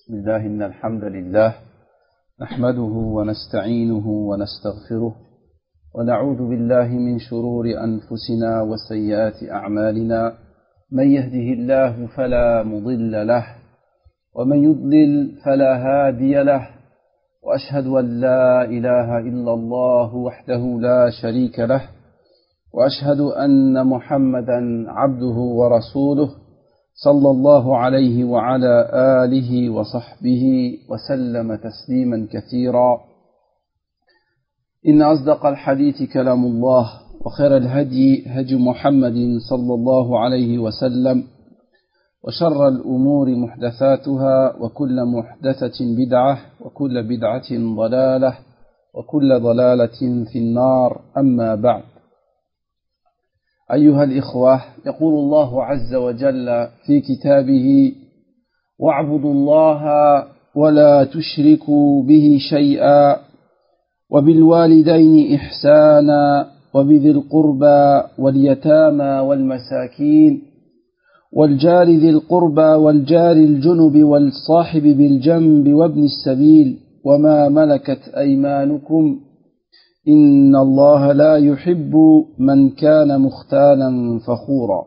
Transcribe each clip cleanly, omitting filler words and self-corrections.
بسم الله إن الحمد لله نحمده ونستعينه ونستغفره ونعوذ بالله من شرور أنفسنا وسيئات أعمالنا من يهده الله فلا مضل له ومن يضلل فلا هادي له وأشهد أن لا إله إلا الله وحده لا شريك له وأشهد أن محمدا عبده ورسوله صلى الله عليه وعلى آله وصحبه وسلم تسليما كثيرا. إن أصدق الحديث كلام الله وخير الهدي هدي محمد صلى الله عليه وسلم وشر الأمور محدثاتها وكل محدثة بدعة وكل بدعة ضلالة وكل ضلالة في النار. أما بعد، أيها الإخوة، يقول الله عز وجل في كتابه: واعبدوا الله ولا تشركوا به شيئا وبالوالدين إحسانا وبذي القربى واليتامى والمساكين والجار ذي القربى والجار الجنب والصاحب بالجنب وابن السبيل وما ملكت أيمانكم إن الله لا يحب من كان مختالا فخورا.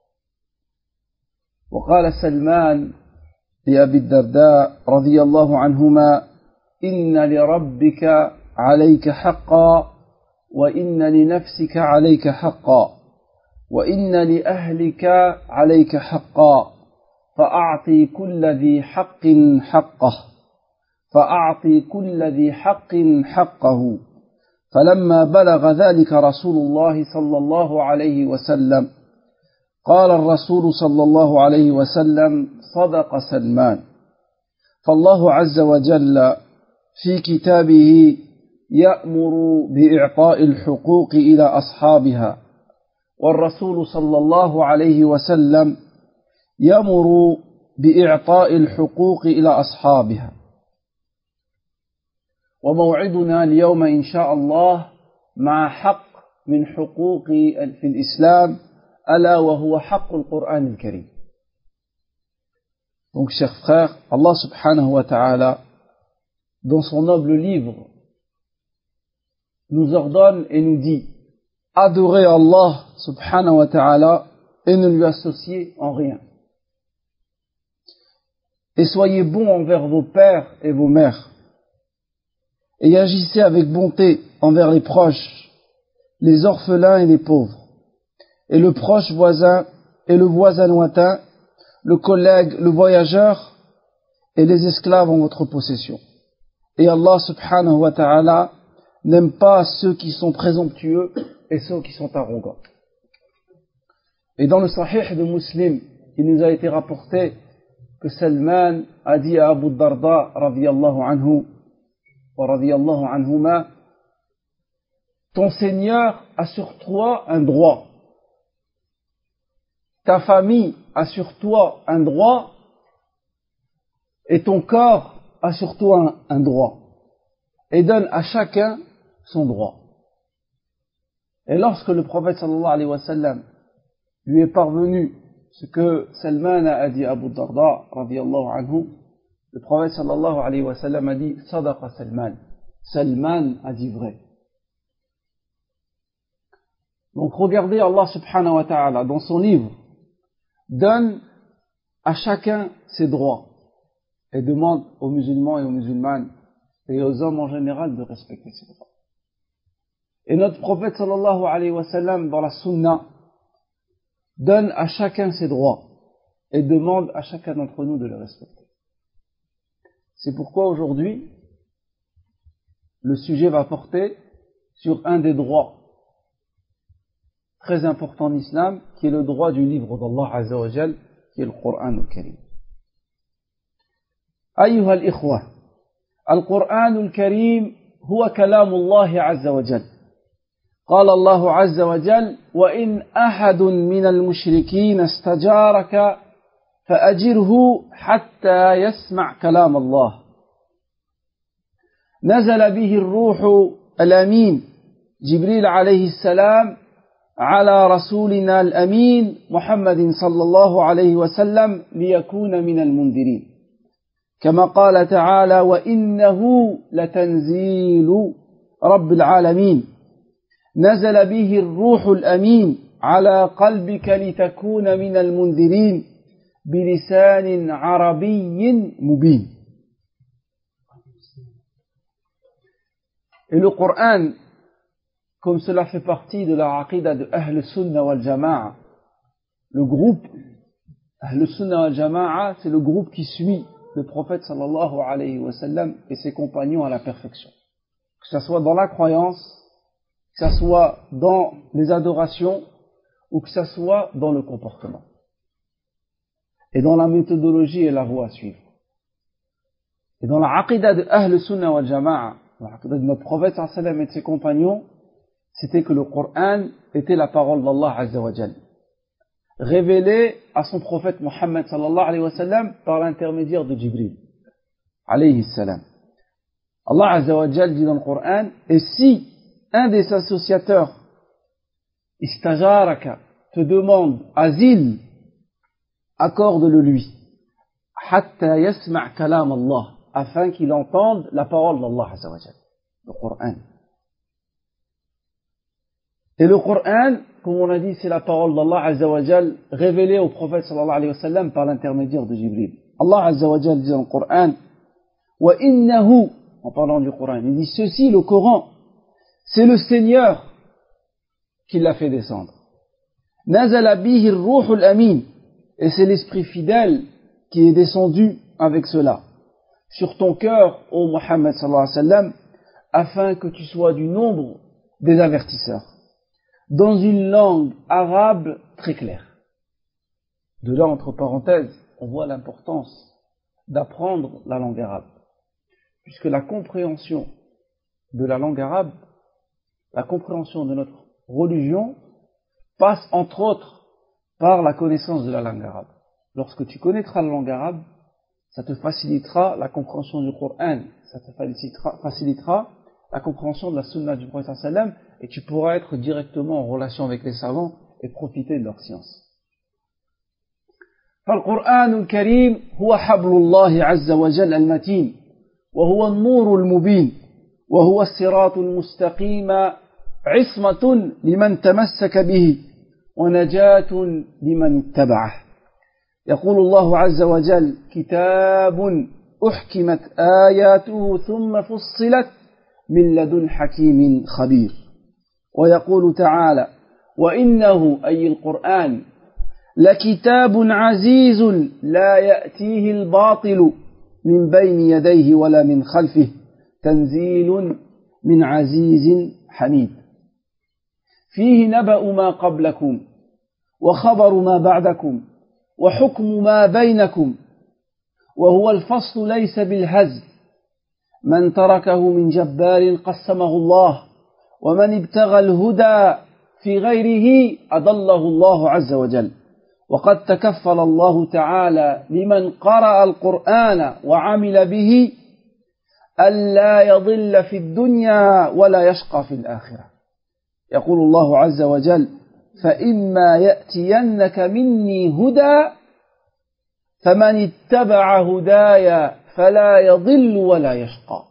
وقال سلمان لأبي الدرداء رضي الله عنهما: إن لربك عليك حقا وإن لنفسك عليك حقا وإن لأهلك عليك حقا فأعطي كل ذي حق حقه فأعطي كل ذي حق حقه. فلما بلغ ذلك رسول الله صلى الله عليه وسلم قال الرسول صلى الله عليه وسلم: صدق سلمان. فالله عز وجل في كتابه يأمر بإعطاء الحقوق إلى أصحابها، والرسول صلى الله عليه وسلم يأمر بإعطاء الحقوق إلى أصحابها. وموعدنا اليوم إن شاء الله مع حق من حقوق في الإسلام ألا وهو حق القرآن الكريم. Donc, chers frères, Allah subhanahu wa ta'ala, dans son noble livre, nous ordonne et nous dit: adorez Allah subhanahu wa ta'ala et ne lui associez en rien. Et soyez bons envers vos pères et vos mères. Et agissez avec bonté envers les proches, les orphelins et les pauvres, et le proche voisin et le voisin lointain, le collègue, le voyageur et les esclaves en votre possession. Et Allah subhanahu wa ta'ala n'aime pas ceux qui sont présomptueux et ceux qui sont arrogants. Et dans le Sahih de Muslim, il nous a été rapporté que Salman a dit à Abu Darda radiyallahu anhu wa radiyallahu anhuma: ton Seigneur a sur toi un droit, ta famille a sur toi un droit et ton corps a sur toi un droit, et donne à chacun son droit. Et lorsque le prophète sallallahu alayhi wa sallam lui est parvenu ce que Salman a dit à Abu Darda radiyallahu anhu, le prophète sallallahu alayhi wa sallam a dit: Sadaqa Salman. Salman a dit vrai. Donc regardez, Allah subhanahu wa ta'ala dans son livre donne à chacun ses droits et demande aux musulmans et aux musulmanes et aux hommes en général de respecter ses droits. Et notre prophète sallallahu alayhi wa sallam dans la sunna donne à chacun ses droits et demande à chacun d'entre nous de les respecter. C'est pourquoi aujourd'hui, le sujet va porter sur un des droits très importants en islam, qui est le droit du livre d'Allah Azza wa Jal, qui est le Coran al-Karim. أيها الإخوة، القرآن الكريم هو كلام الله عز وجل. قال الله عز وجل: وإن أحد من المشركين استجارك فأجره حتى يسمع كلام الله. نزل به الروح الأمين جبريل عليه السلام على رسولنا الأمين محمد صلى الله عليه وسلم ليكون من المنذرين. كما قال تعالى وإنه لتنزيل رب العالمين نزل به الروح الأمين على قلبك لتكون من المنذرين بلسان عربي مبين. Et le Coran, comme cela fait partie de la aqidah de Ahl Sunnah wal Jama'a, le groupe Ahl Sunnah wal Jama'a, c'est le groupe qui suit le prophète sallallahu alayhi wa sallam et ses compagnons à la perfection. Que ce soit dans la croyance, que ce soit dans les adorations ou que ce soit dans le comportement. Et dans la méthodologie et la voie à suivre. Et dans la aqidah de Ahl Sunnah wal Jama'a, la aqidah de notre prophète sallallahu alayhi wa sallam et de ses compagnons, c'était que le Coran était la parole d'Allah Azza wa Jal, révélée à son prophète Muhammad sallallahu alayhi wa sallam par l'intermédiaire de Jibril alayhi salam. Allah Azza wa Jal dit dans le Coran, et si un des associateurs istajaraka te demande asile, accorde-le lui hatta yasma' kalam Allah, afin qu'il entende la parole d'Allah Azza wa Jal, le Coran. Et le Coran, comme on a dit, c'est la parole d'Allah Azza wa Jal révélée au prophète sallallahu alayhi wa sallam par l'intermédiaire de Jibril. Allah Azza wa Jal dit dans le Coran, wa innahu, en parlant du Coran, il dit ceci, le Coran, c'est le Seigneur qui l'a fait descendre. Nazala bihi ar-ruhul amin, et c'est l'esprit fidèle qui est descendu avec cela sur ton cœur, ô Muhammad sallallahu alayhi wa sallam, afin que tu sois du nombre des avertisseurs, dans une langue arabe très claire. De là, entre parenthèses, on voit l'importance d'apprendre la langue arabe, puisque la compréhension de la langue arabe, la compréhension de notre religion, passe entre autres par la connaissance de la langue arabe. Lorsque tu connaîtras la langue arabe, ça te facilitera la compréhension du Coran, ça te facilitera la compréhension de la sunna du prophète sallallahu alayhi wa sallam, et tu pourras être directement en relation avec les savants et profiter de leur science. فالقرآن الكريم هو حبل الله عز وجل المتين وهو النور المبين وهو الصراط المستقيم عصمة لمن تمسك به ونجاة لمن اتبعه. يقول الله عز وجل كتاب أحكمت آياته ثم فصلت من لدن حكيم خبير. ويقول تعالى وإنه أي القرآن لكتاب عزيز لا يأتيه الباطل من بين يديه ولا من خلفه تنزيل من عزيز حميد فيه نبأ ما قبلكم وخبر ما بعدكم وحكم ما بينكم وهو الفصل ليس بالهزل من تركه من جبار قسمه الله ومن ابتغى الهدى في غيره أضله الله عز وجل وقد تكفل الله تعالى لمن قرأ القرآن وعمل به ألا يضل في الدنيا ولا يشقى في الآخرة. يقول الله عز وجل فإما يأتينك مني هدى فمن اتبع هدايا فلا يضل ولا يشقى.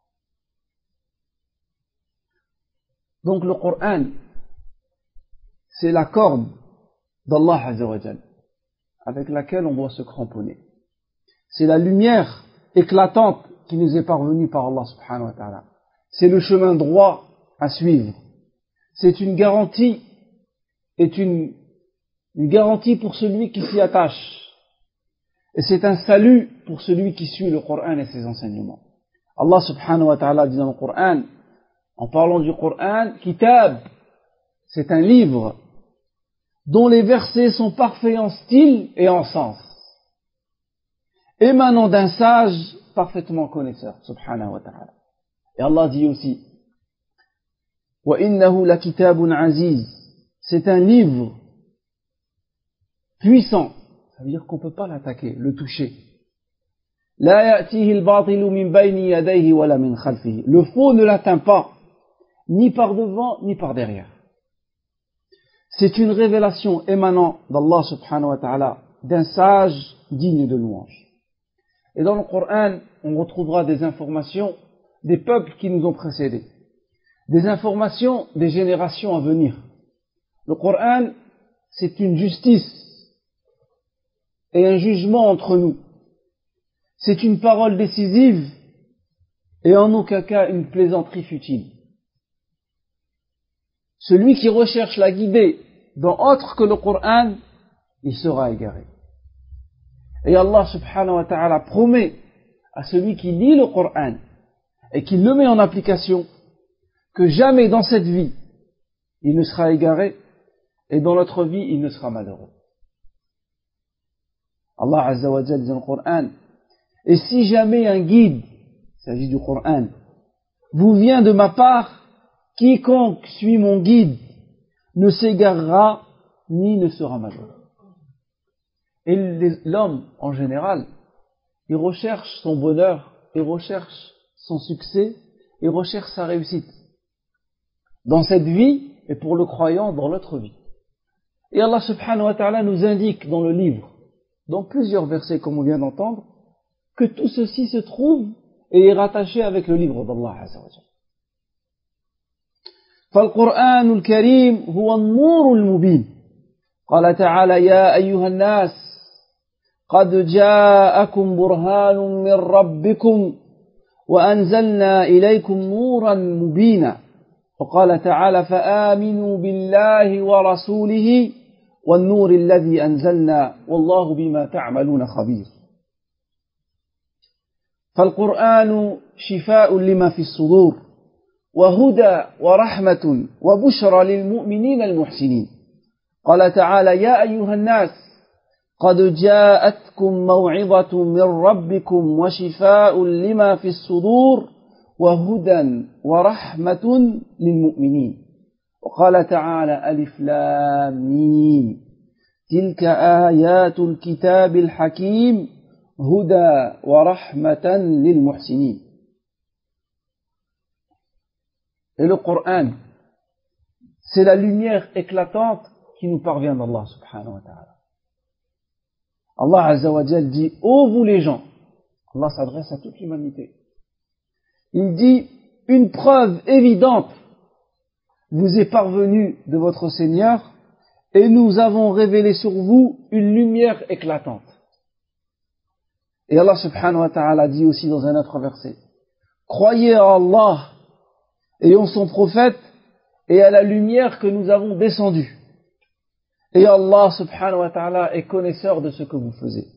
Donc le Coran, c'est la corde d'Allah Azza wa Jal avec laquelle on doit se cramponner. C'est la lumière éclatante qui nous est parvenue par Allah subhanahu wa ta'ala. C'est le chemin droit à suivre. C'est une garantie, une garantie pour celui qui s'y attache. Et c'est un salut pour celui qui suit le Coran et ses enseignements. Allah subhanahu wa ta'ala dit dans le Coran, en parlant du Coran, Kitab, c'est un livre dont les versets sont parfaits en style et en sens, émanant d'un sage parfaitement connaisseur, subhanahu wa ta'ala. Et Allah dit aussi, wa innahu la kitabun aziz, c'est un livre puissant, ça veut dire qu'on ne peut pas l'attaquer, le toucher. La ya'tihi al-batilu min bayni yadayhi wa la min khalfihi, le faux ne l'atteint pas, ni par devant, ni par derrière. C'est une révélation émanant d'Allah subhanahu wa ta'ala, d'un sage digne de louange. Et dans le Coran, on retrouvera des informations des peuples qui nous ont précédés, des informations des générations à venir. Le Coran, c'est une justice et un jugement entre nous. C'est une parole décisive et en aucun cas une plaisanterie futile. Celui qui recherche la guidée dans autre que le Coran, il sera égaré. Et Allah subhanahu wa ta'ala promet à celui qui lit le Coran et qui le met en application que jamais dans cette vie il ne sera égaré et dans l'autre vie il ne sera malheureux. Allah azza wa jalla dit dans le Coran: et si jamais un guide, il s'agit du Coran, vous vient de ma part, quiconque suit mon guide ne s'égarera ni ne sera malheureux. Et l'homme, en général, il recherche son bonheur, il recherche son succès, il recherche sa réussite. Dans cette vie, et pour le croyant, dans l'autre vie. Et Allah subhanahu wa ta'ala nous indique dans le livre, dans plusieurs versets comme on vient d'entendre, que tout ceci se trouve et est rattaché avec le livre d'Allah azza wa jalla. فالقرآن الكريم هو النور المبين. قال تعالى: يا أيها الناس قد جاءكم برهان من ربكم وأنزلنا إليكم نورا مبينا. وقال تعالى: فآمنوا بالله ورسوله والنور الذي أنزلنا والله بما تعملون خبير. فالقرآن شفاء لما في الصدور وهدى ورحمة وبشرى للمؤمنين المحسنين. قال تعالى: يا أيها الناس قد جاءتكم موعظة من ربكم وشفاء لما في الصدور وهدى ورحمة للمؤمنين. وقال تعالى: ألف لام ميم تلك آيات الكتاب الحكيم هدى ورحمة للمحسنين. Et le Coran, c'est la lumière éclatante qui nous parvient d'Allah subhanahu wa ta'ala. Allah azza wa jalla dit: ô vous les gens, Allah s'adresse à toute l'humanité. Il dit: une preuve évidente vous est parvenue de votre Seigneur et nous avons révélé sur vous une lumière éclatante. Et Allah subhanahu wa ta'ala dit aussi dans un autre verset: croyez en Allah et en son prophète et à la lumière que nous avons descendue. Et Allah subhanahu wa ta'ala est connaisseur de ce que vous faisiez.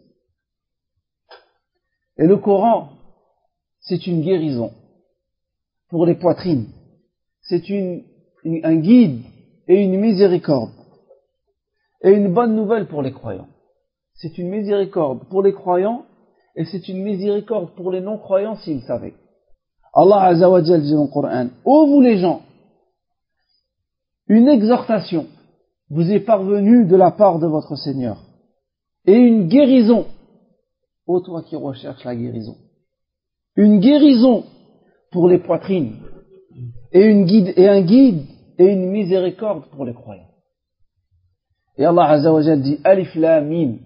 Et le Coran, c'est une guérison pour les poitrines. C'est un guide et une miséricorde. Et une bonne nouvelle pour les croyants. C'est une miséricorde pour les croyants et c'est une miséricorde pour les non-croyants s'ils savaient. Allah azza wa jalla dit dans le Coran: ô vous les gens, une exhortation vous est parvenue de la part de votre Seigneur et une guérison, ô toi qui recherches la guérison, une guérison pour les poitrines et un guide et une miséricorde pour les croyants. Et Allah azza wa jalla dit: Alif Lam Mim.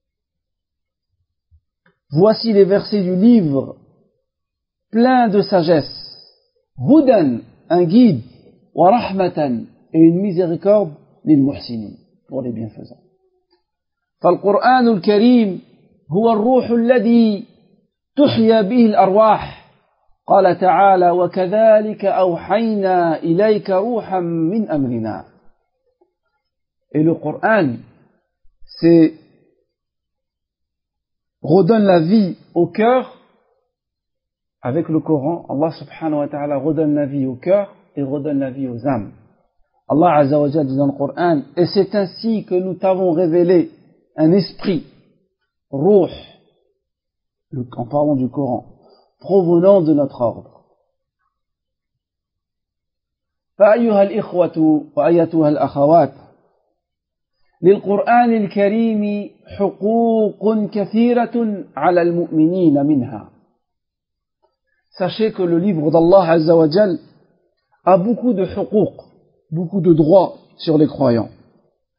Voici les versets du livre plein de sagesse. Hudan, un guide, wa rahmatan, et une miséricorde lil muhsinin, pour les bienfaisants. فالقرآن الكريم هو الروح الذي تحيا به الأرواح. قال تعالى: وكذلك أوحينا إليك روحا من أمرنا. Et le Coran, redonne la vie au cœur. Avec le Coran, Allah subhanahu wa ta'ala redonne la vie au cœur et redonne la vie aux âmes. Allah azza wa jalla dit dans le Coran: et c'est ainsi que nous t'avons révélé un esprit, ruh, en parlant du Coran, provenant de notre ordre. فأيها الإخوة وأيتها الأخوات للقرآن الكريم حقوق كثيرة على المؤمنين منها. Sachez que le livre d'Allah azza wa jal a beaucoup de huquq, beaucoup de droits sur les croyants.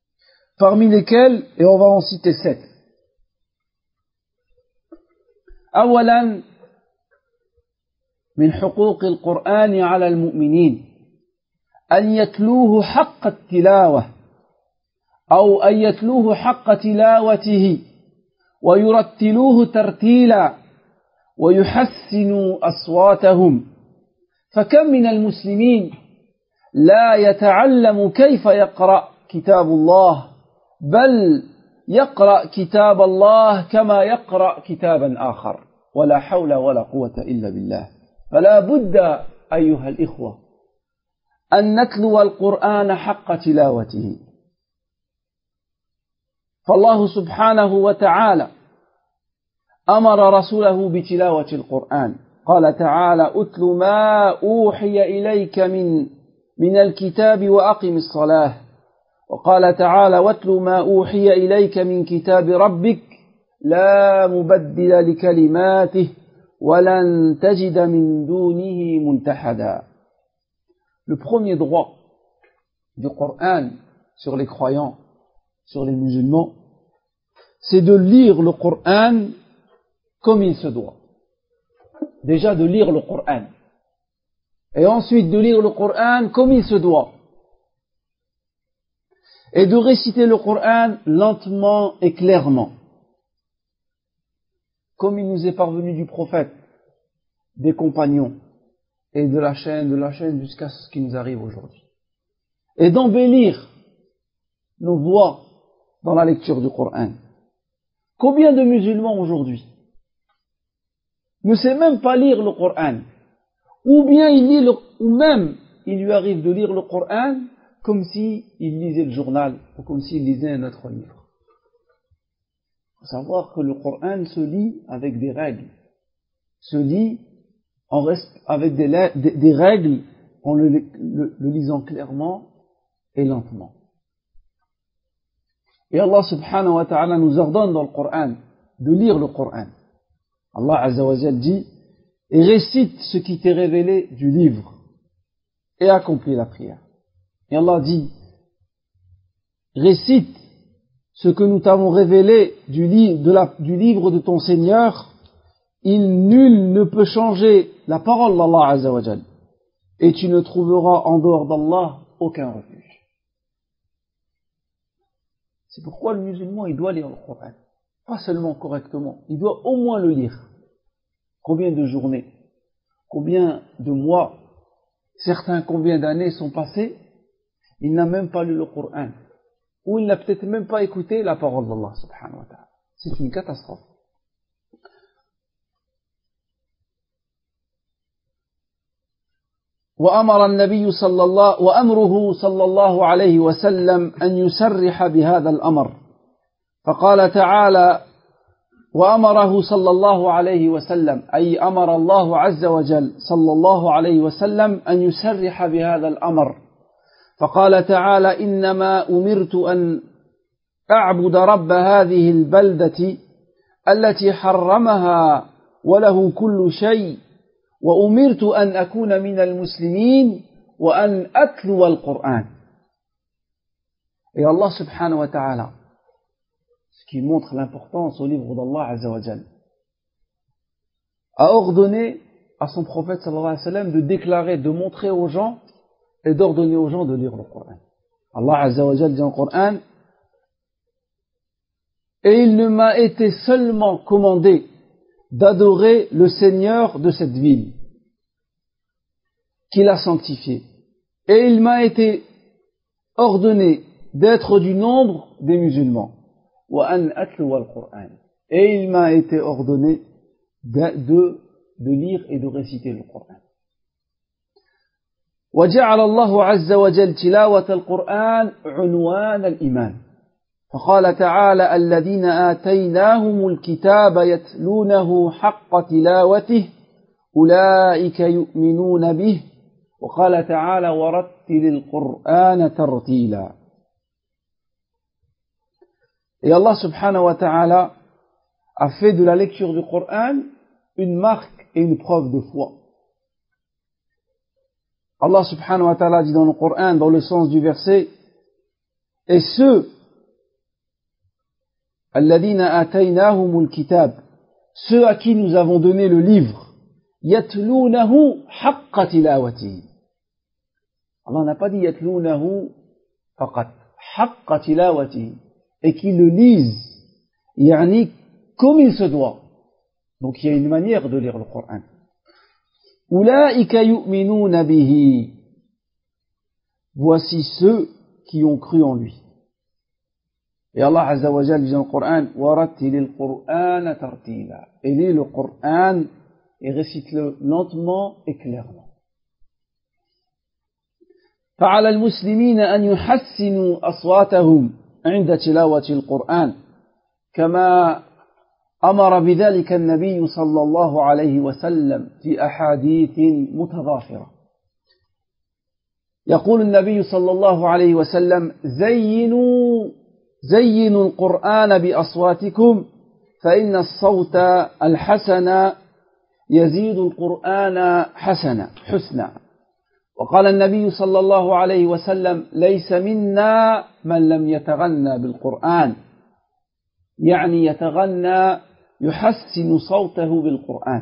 Parmi lesquels, et on va en citer 7. أولا من حقوق القرآن على المؤمنين أن يتلوه حق التلاوة أو أن يتلوه حق تلاوته ويرتلوه ترتيلا ويحسنوا أصواتهم. فكم من المسلمين لا يتعلم كيف يقرأ كتاب الله، بل يقرأ كتاب الله كما يقرأ كتابا آخر، ولا حول ولا قوة إلا بالله. فلا بد أيها الإخوة أن نتلو القرآن حق تلاوته. فالله سبحانه وتعالى أمر رسوله بتلاوة القرآن، قال تعالى: أتل ما أوحي إليك من الكتاب وأقم الصلاة. وقال تعالى: واتل ما أوحي إليك من كتاب ربك لا مبدل لكلماته ولن تجد من دونه ملتحدا. Le premier droit du Coran sur les croyants, sur les musulmans, c'est de lire le Coran comme il se doit. Déjà de lire le Coran. Et ensuite de lire le Coran comme il se doit. Et de réciter le Coran lentement et clairement. Comme il nous est parvenu du prophète, des compagnons, et de la chaîne jusqu'à ce qui nous arrive aujourd'hui. Et d'embellir nos voix dans la lecture du Coran. Combien de musulmans aujourd'hui ne sait même pas lire le Coran, ou bien ou même il lui arrive de lire le Coran comme s'il lisait le journal, ou comme s'il lisait un autre livre. Il faut savoir que le Coran se lit avec des règles, se lit avec des règles en le lisant clairement et lentement. Et Allah subhanahu wa ta'ala nous ordonne dans le Coran de lire le Coran. Allah Azza wa Jal dit: et récite ce qui t'est révélé du livre et accomplis la prière. Et Allah dit: récite ce que nous t'avons révélé du livre de ton Seigneur. Nul ne peut changer la parole d'Allah Azza wa Jal, et tu ne trouveras en dehors d'Allah aucun refuge. C'est pourquoi le musulman, il doit lire le Coran. Pas seulement correctement, il doit au moins le lire. Combien de journées, combien de mois, certains combien d'années sont passées, il n'a même pas lu le Coran, ou il n'a peut-être même pas écouté la parole d'Allah subhanahu wa ta'ala. C'est une catastrophe. وأمره صلى الله عليه وسلم أن يسرح بهذا الأمر، فقال تعالى: وأمره صلى الله عليه وسلم، أي أمر الله عز وجل صلى الله عليه وسلم أن يسرح بهذا الأمر، فقال تعالى: إنما أمرت أن أعبد رب هذه البلدة التي حرمها وله كل شيء، وأمرت أن أكون من المسلمين وأن أتلو القرآن. Et Allah subhanahu wa ta'ala, ce qui montre l'importance au livre d'Allah Azza wa Jal, a ordonné à son prophète sallallahu alayhi wa sallam de déclarer, de montrer aux gens et d'ordonner aux gens de lire le Coran. Allah Azza wa Jal dit en Coran: et il ne m'a été seulement commandé d'adorer le Seigneur de cette ville, qu'il a sanctifié. Et il m'a été ordonné d'être du nombre des musulmans. Et il m'a été ordonné de lire et de réciter le Coran. وجعل الله عز وجل تلاوة القرآن عنوان الإيمان، فقال تعالى: الذين آتيناهم الكتاب يتلونه حق تلاوته أولئك يؤمنون به. وقال تعالى: ورتل القرآن ترتيلا. Et Allah subhanahu wa ta'ala a fait de la lecture du Coran une marque et une preuve de foi. Allah subhanahu wa ta'ala dit dans le Coran, dans le sens du verset: et ceux الذين آتيناهم الكتاب, ceux à qui nous avons donné le livre, yatlounahu haqqa tilawatihi. Allah n'a pas dit yatlounahu faqat, haqqa tilawatihi, et qui le lisent, yani comme il se doit. Donc il y a une manière de lire le Coran. Ulaika yu'minuna bihi. Voici ceux qui ont cru en lui. Et Allah Azza wa Jalla dit dans le Coran, warattilil Qur'ana tartila. Et lis le Coran et récite-le lentement et clairement. فعلى المسلمين أن يحسنوا أصواتهم عند تلاوة القرآن كما أمر بذلك النبي صلى الله عليه وسلم في أحاديث متضافرة. يقول النبي صلى الله عليه وسلم زينوا القرآن بأصواتكم فإن الصوت الحسن يزيد القرآن حسنا. وقال النبي صلى الله عليه وسلم ليس منا من لم يتغنى بالقرآن، يعني يتغنى يحسن صوته بالقرآن.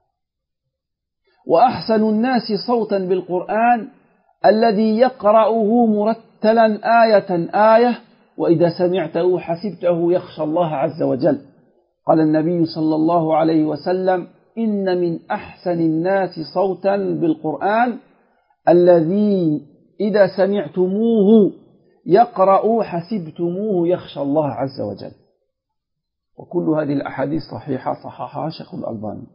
وأحسن الناس صوتا بالقرآن الذي يقرأه مرتلا آية آية وإذا سمعته حسبته يخشى الله عز وجل. قال النبي صلى الله عليه وسلم إن من أحسن الناس صوتا بالقرآن الذي إذا سمعتموه يقرأ حسبتموه يخشى الله عز وجل. وكل هذه الأحاديث صحيحة صححها شيخ الألباني.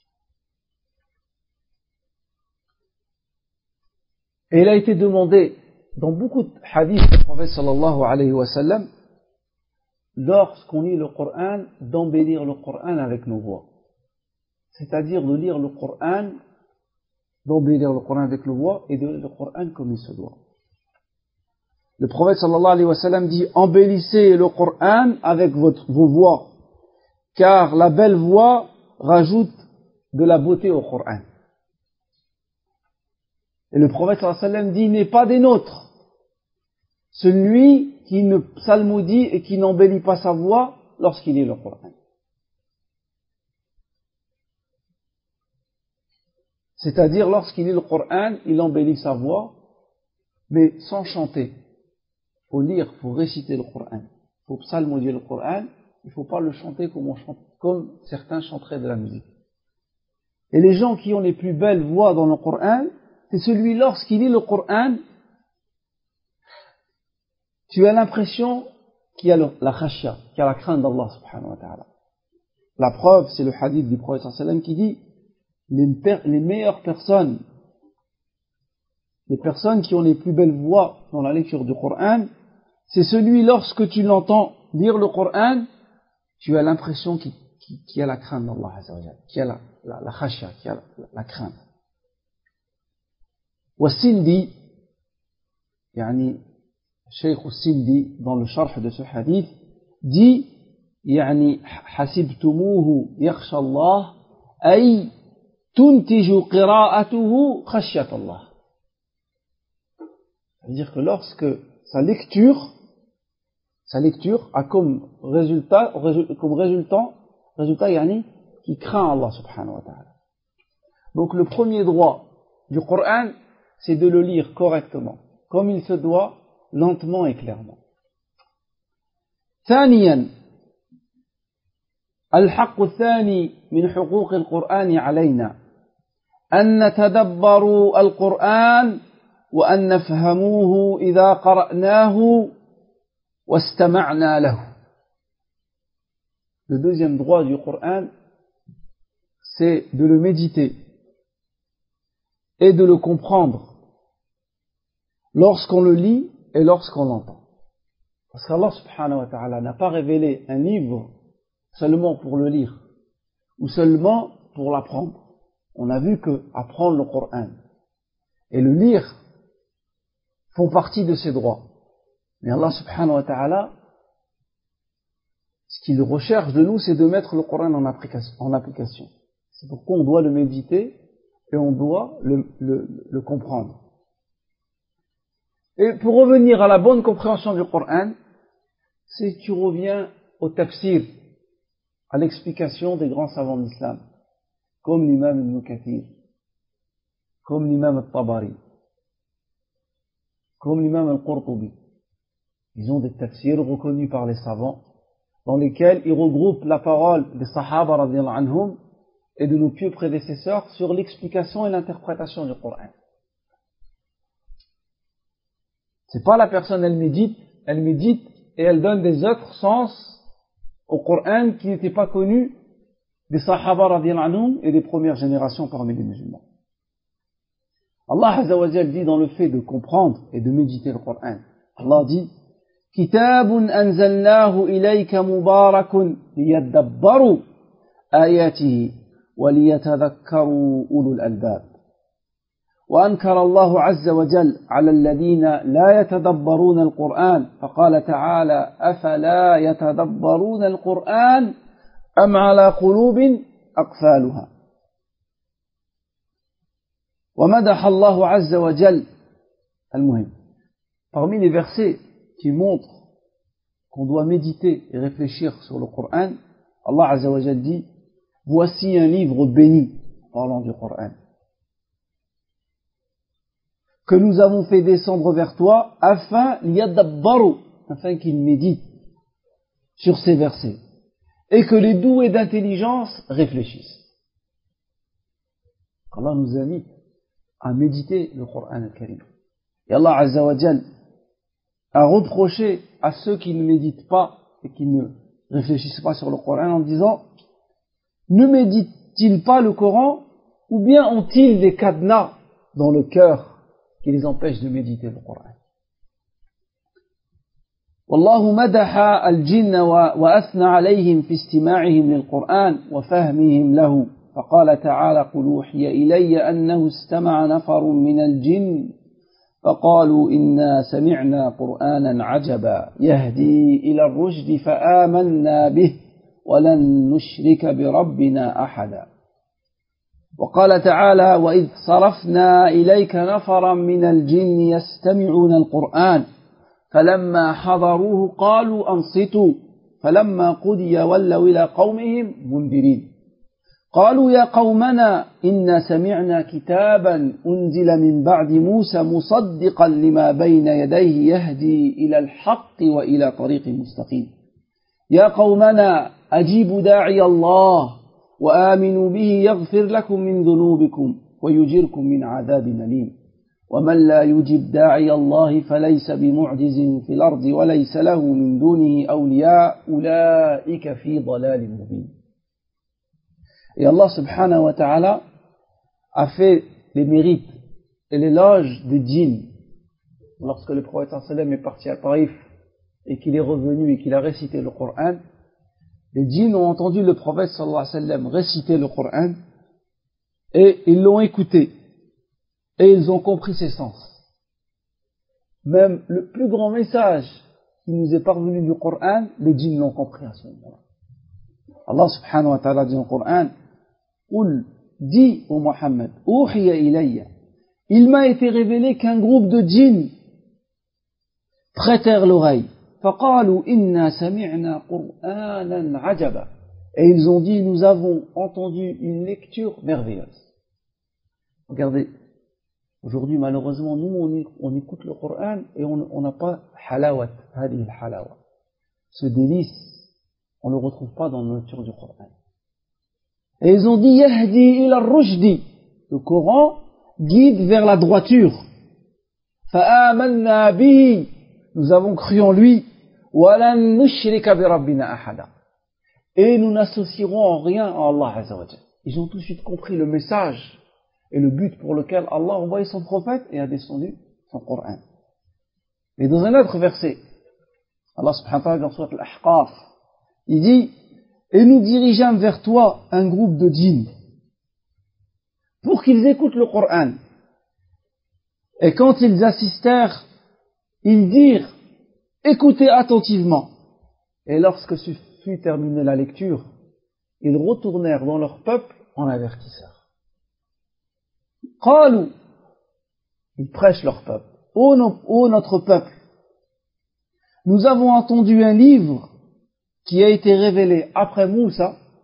Et il a été demandé dans beaucoup de hadiths du prophète sallallahu alayhi wa sallam, lorsqu'on lit le Coran, d'embellir le Coran avec nos voix. C'est-à-dire de lire le Coran, d'embellir le Coran avec nos voix et de lire le Coran comme il se doit. Le prophète sallallahu alayhi wa sallam dit, embellissez le Coran avec vos voix, car la belle voix rajoute de la beauté au Coran. Et le prophète sallallahu alayhi wa sallam dit, n'est pas des nôtres celui qui ne psalmodie et qui n'embellit pas sa voix lorsqu'il lit le Coran. C'est-à-dire, lorsqu'il lit le Coran, il embellit sa voix, mais sans chanter. Il faut lire, il faut réciter le Coran. Il faut psalmodier le Coran. Il ne faut pas le chanter comme certains chanteraient de la musique. Et les gens qui ont les plus belles voix dans le Coran, c'est celui, lorsqu'il lit le Coran, tu as l'impression qu'il y a la khashya, qu'il y a la crainte d'Allah subhanahu wa ta'ala. La preuve, c'est le hadith du prophète sallallahu alayhi wa sallam qui dit, les meilleures personnes, les personnes qui ont les plus belles voix dans la lecture du Coran, c'est celui, lorsque tu l'entends lire le Coran, tu as l'impression qu'il y a la crainte d'Allah azza wa jalla, qu'il y a la khashya, qu'il y a la crainte. Wassindi, yani Cheikh Sindi, dans le sharh de ce hadith, dit, yani hasibtumuhu yakhsha Allah, ay tuntiju qira'atuhu khashyat Allah. C'est-à-dire que lorsque sa lecture a comme résultat yani, qui craint Allah subhanahu wa ta'ala. Donc le premier droit du Coran, c'est de le lire correctement, comme il se doit, lentement et clairement. ثانيا الحق الثاني من حقوق القرآن علينا أن نتدبر القرآن وأن نفهموه إذا قرأناه واستمعنا له. Le deuxième droit du Coran, c'est de le méditer et de le comprendre lorsqu'on le lit et lorsqu'on l'entend. Parce qu'Allah subhanahu wa ta'ala n'a pas révélé un livre seulement pour le lire ou seulement pour l'apprendre. On a vu que apprendre le Coran et le lire font partie de ses droits. Mais Allah subhanahu wa ta'ala, ce qu'il recherche de nous, c'est de mettre le Coran en application. C'est pourquoi on doit le méditer et on doit le comprendre. Et pour revenir à la bonne compréhension du Coran, c'est que tu reviens au tafsir à l'explication des grands savants de l'islam, comme l'imam Ibn Kathir, comme l'imam al-Tabari, comme l'imam al-Qurtubi. Ils ont des tafsirs reconnus par les savants, dans lesquels ils regroupent la parole des Sahaba radiyallahu anhum et de nos pieux prédécesseurs sur l'explication et l'interprétation du Coran. C'est pas la personne, elle médite et elle donne des autres sens au Coran qui n'étaient pas connus des Sahaba radiyallahu anhum et des premières générations parmi les musulmans. Allah Azza wa Jal dit dans le fait de comprendre et de méditer le Coran, Allah dit كتاب أنزلناه إليك مبارك ليدبروا آياته وليتذكروا أولو الألباب وأنكر الله عز وجل على الذين لا يتدبرون القرآن فقال تعالى أفلا يتدبرون القرآن أم على قلوب أقفالها ومدح الله عز وجل المهم. Parmi les versets qui montre qu'on doit méditer et réfléchir sur le Coran, Allah Azza wa Jal dit voici un livre béni, parlant du Coran, que nous avons fait descendre vers toi afin qu'il médite sur ces versets et que les doués d'intelligence réfléchissent. Allah nous invite à méditer le Coran al-Karim. Et Allah Azza wa Jal à reprocher à ceux qui ne méditent pas et qui ne réfléchissent pas sur le Coran en disant ne méditent-ils pas le Coran ou bien ont-ils des cadenas dans le cœur qui les empêchent de méditer le Coran. والله مدح الجن وأثنى عليهم في استماعهم للقرآن وفهمهم له فقال تعالى قل أوحي إلي أنه استمع نفر من الجن فقالوا إنا سمعنا قرآنا عجبا يهدي إلى الرشد فآمنا به ولن نشرك بربنا أحدا وقال تعالى وإذ صرفنا إليك نفرا من الجن يستمعون القرآن فلما حضروه قالوا أنصتوا فلما قضي ولوا إلى قومهم منذرين قالوا يا قومنا إنا سمعنا كتابا أنزل من بعد موسى مصدقا لما بين يديه يهدي إلى الحق وإلى طريق مستقيم يا قومنا أجيبوا داعي الله وآمنوا به يغفر لكم من ذنوبكم ويجركم من عذاب أليم ومن لا يجب داعي الله فليس بمعجز في الأرض وليس له من دونه أولياء أولئك في ضلال مبين. Et Allah subhanahu wa ta'ala a fait les mérites et l'éloge des djinns. Lorsque le prophète sallam est parti à Taïf et qu'il est revenu et qu'il a récité le Coran, les djinns ont entendu le prophète sallallahu alayhi wa sallam réciter le Coran et ils l'ont écouté et ils ont compris ses sens. Même le plus grand message qui nous est parvenu du Coran, les djinns l'ont compris à ce moment-là. Allah subhanahu wa ta'ala dit dans le Coran قل dis au Muhammad أوحي إلي il m'a été révélé qu'un groupe de djinns prêtèrent l'oreille فقالوا إنا سمعنا قرآنا عجبا et ils ont dit nous avons entendu une lecture merveilleuse. Regardez, aujourd'hui malheureusement nous on écoute le Coran et on n'a pas halawat, hadi al-halawa, ce délice on ne le retrouve pas dans la nature du Coran. Et ils ont dit Yahdi ila rushdi, le Coran guide vers la droiture. Fa'amanna bihi, nous avons cru en lui. Walan nushrika bi rabbina ahada, et nous n'associerons en rien à Allah Azza wa Jal. Ils ont tout de suite compris le message et le but pour lequel Allah a envoyé son prophète et a descendu son Coran. Et dans un autre verset, Allah subhanahu wa ta'ala dans Surat al-Ahqaf, il dit et nous dirigeâmes vers toi un groupe de djinns pour qu'ils écoutent le Coran. Et quand ils assistèrent, ils dirent écoutez attentivement. Et lorsque fut terminée la lecture, ils retournèrent dans leur peuple en avertisseurs. Qalou, ils prêchent leur peuple. Ô notre peuple, nous avons entendu un livre qui a été révélé après Moussa,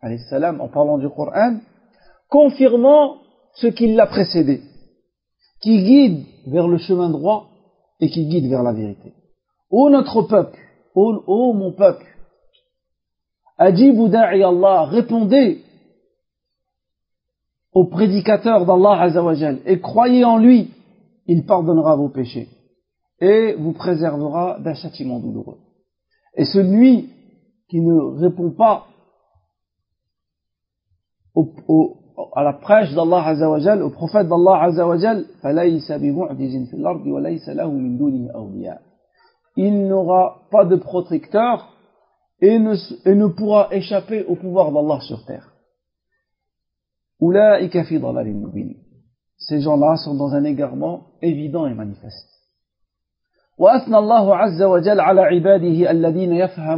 alayhi salam, en parlant du Coran, confirmant ce qui l'a précédé, qui guide vers le chemin droit et qui guide vers la vérité. Ô notre peuple, ô mon peuple, ajibu da'i Allah, répondez au prédicateur d'Allah Azza wa Jal et croyez en lui, il pardonnera vos péchés et vous préservera d'un châtiment douloureux. Et celui qui ne répond pas à la prêche d'Allah Azza wa Jal, au prophète d'Allah Azza wa Jal, فَلَيْسَ بِمُعْجِزٍ فِي الْأَرْضِ وَلَيْسَ لَهُ مِنْ دُونِهِ أَوْلِيَاءَ. Il n'aura pas de protecteur et ne pourra échapper au pouvoir d'Allah sur terre. أُولَٰئِكَ فِي ضَلَالٍ مُبِينٍ. Ces gens-là sont dans un égarement évident et manifeste. وأثنى الله عز وجل على عباده الذين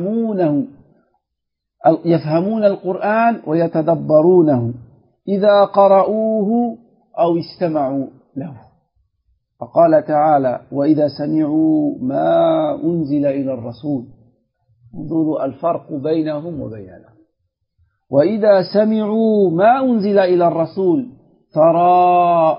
يفهمون القرآن ويتدبرونه إذا قرأوه أو استمعوا له. فقال تعالى: وإذا سمعوا ما أنزل إلى الرسول. انظروا الفرق بينهم وبيننا. وإذا سمعوا ما أنزل إلى الرسول ترى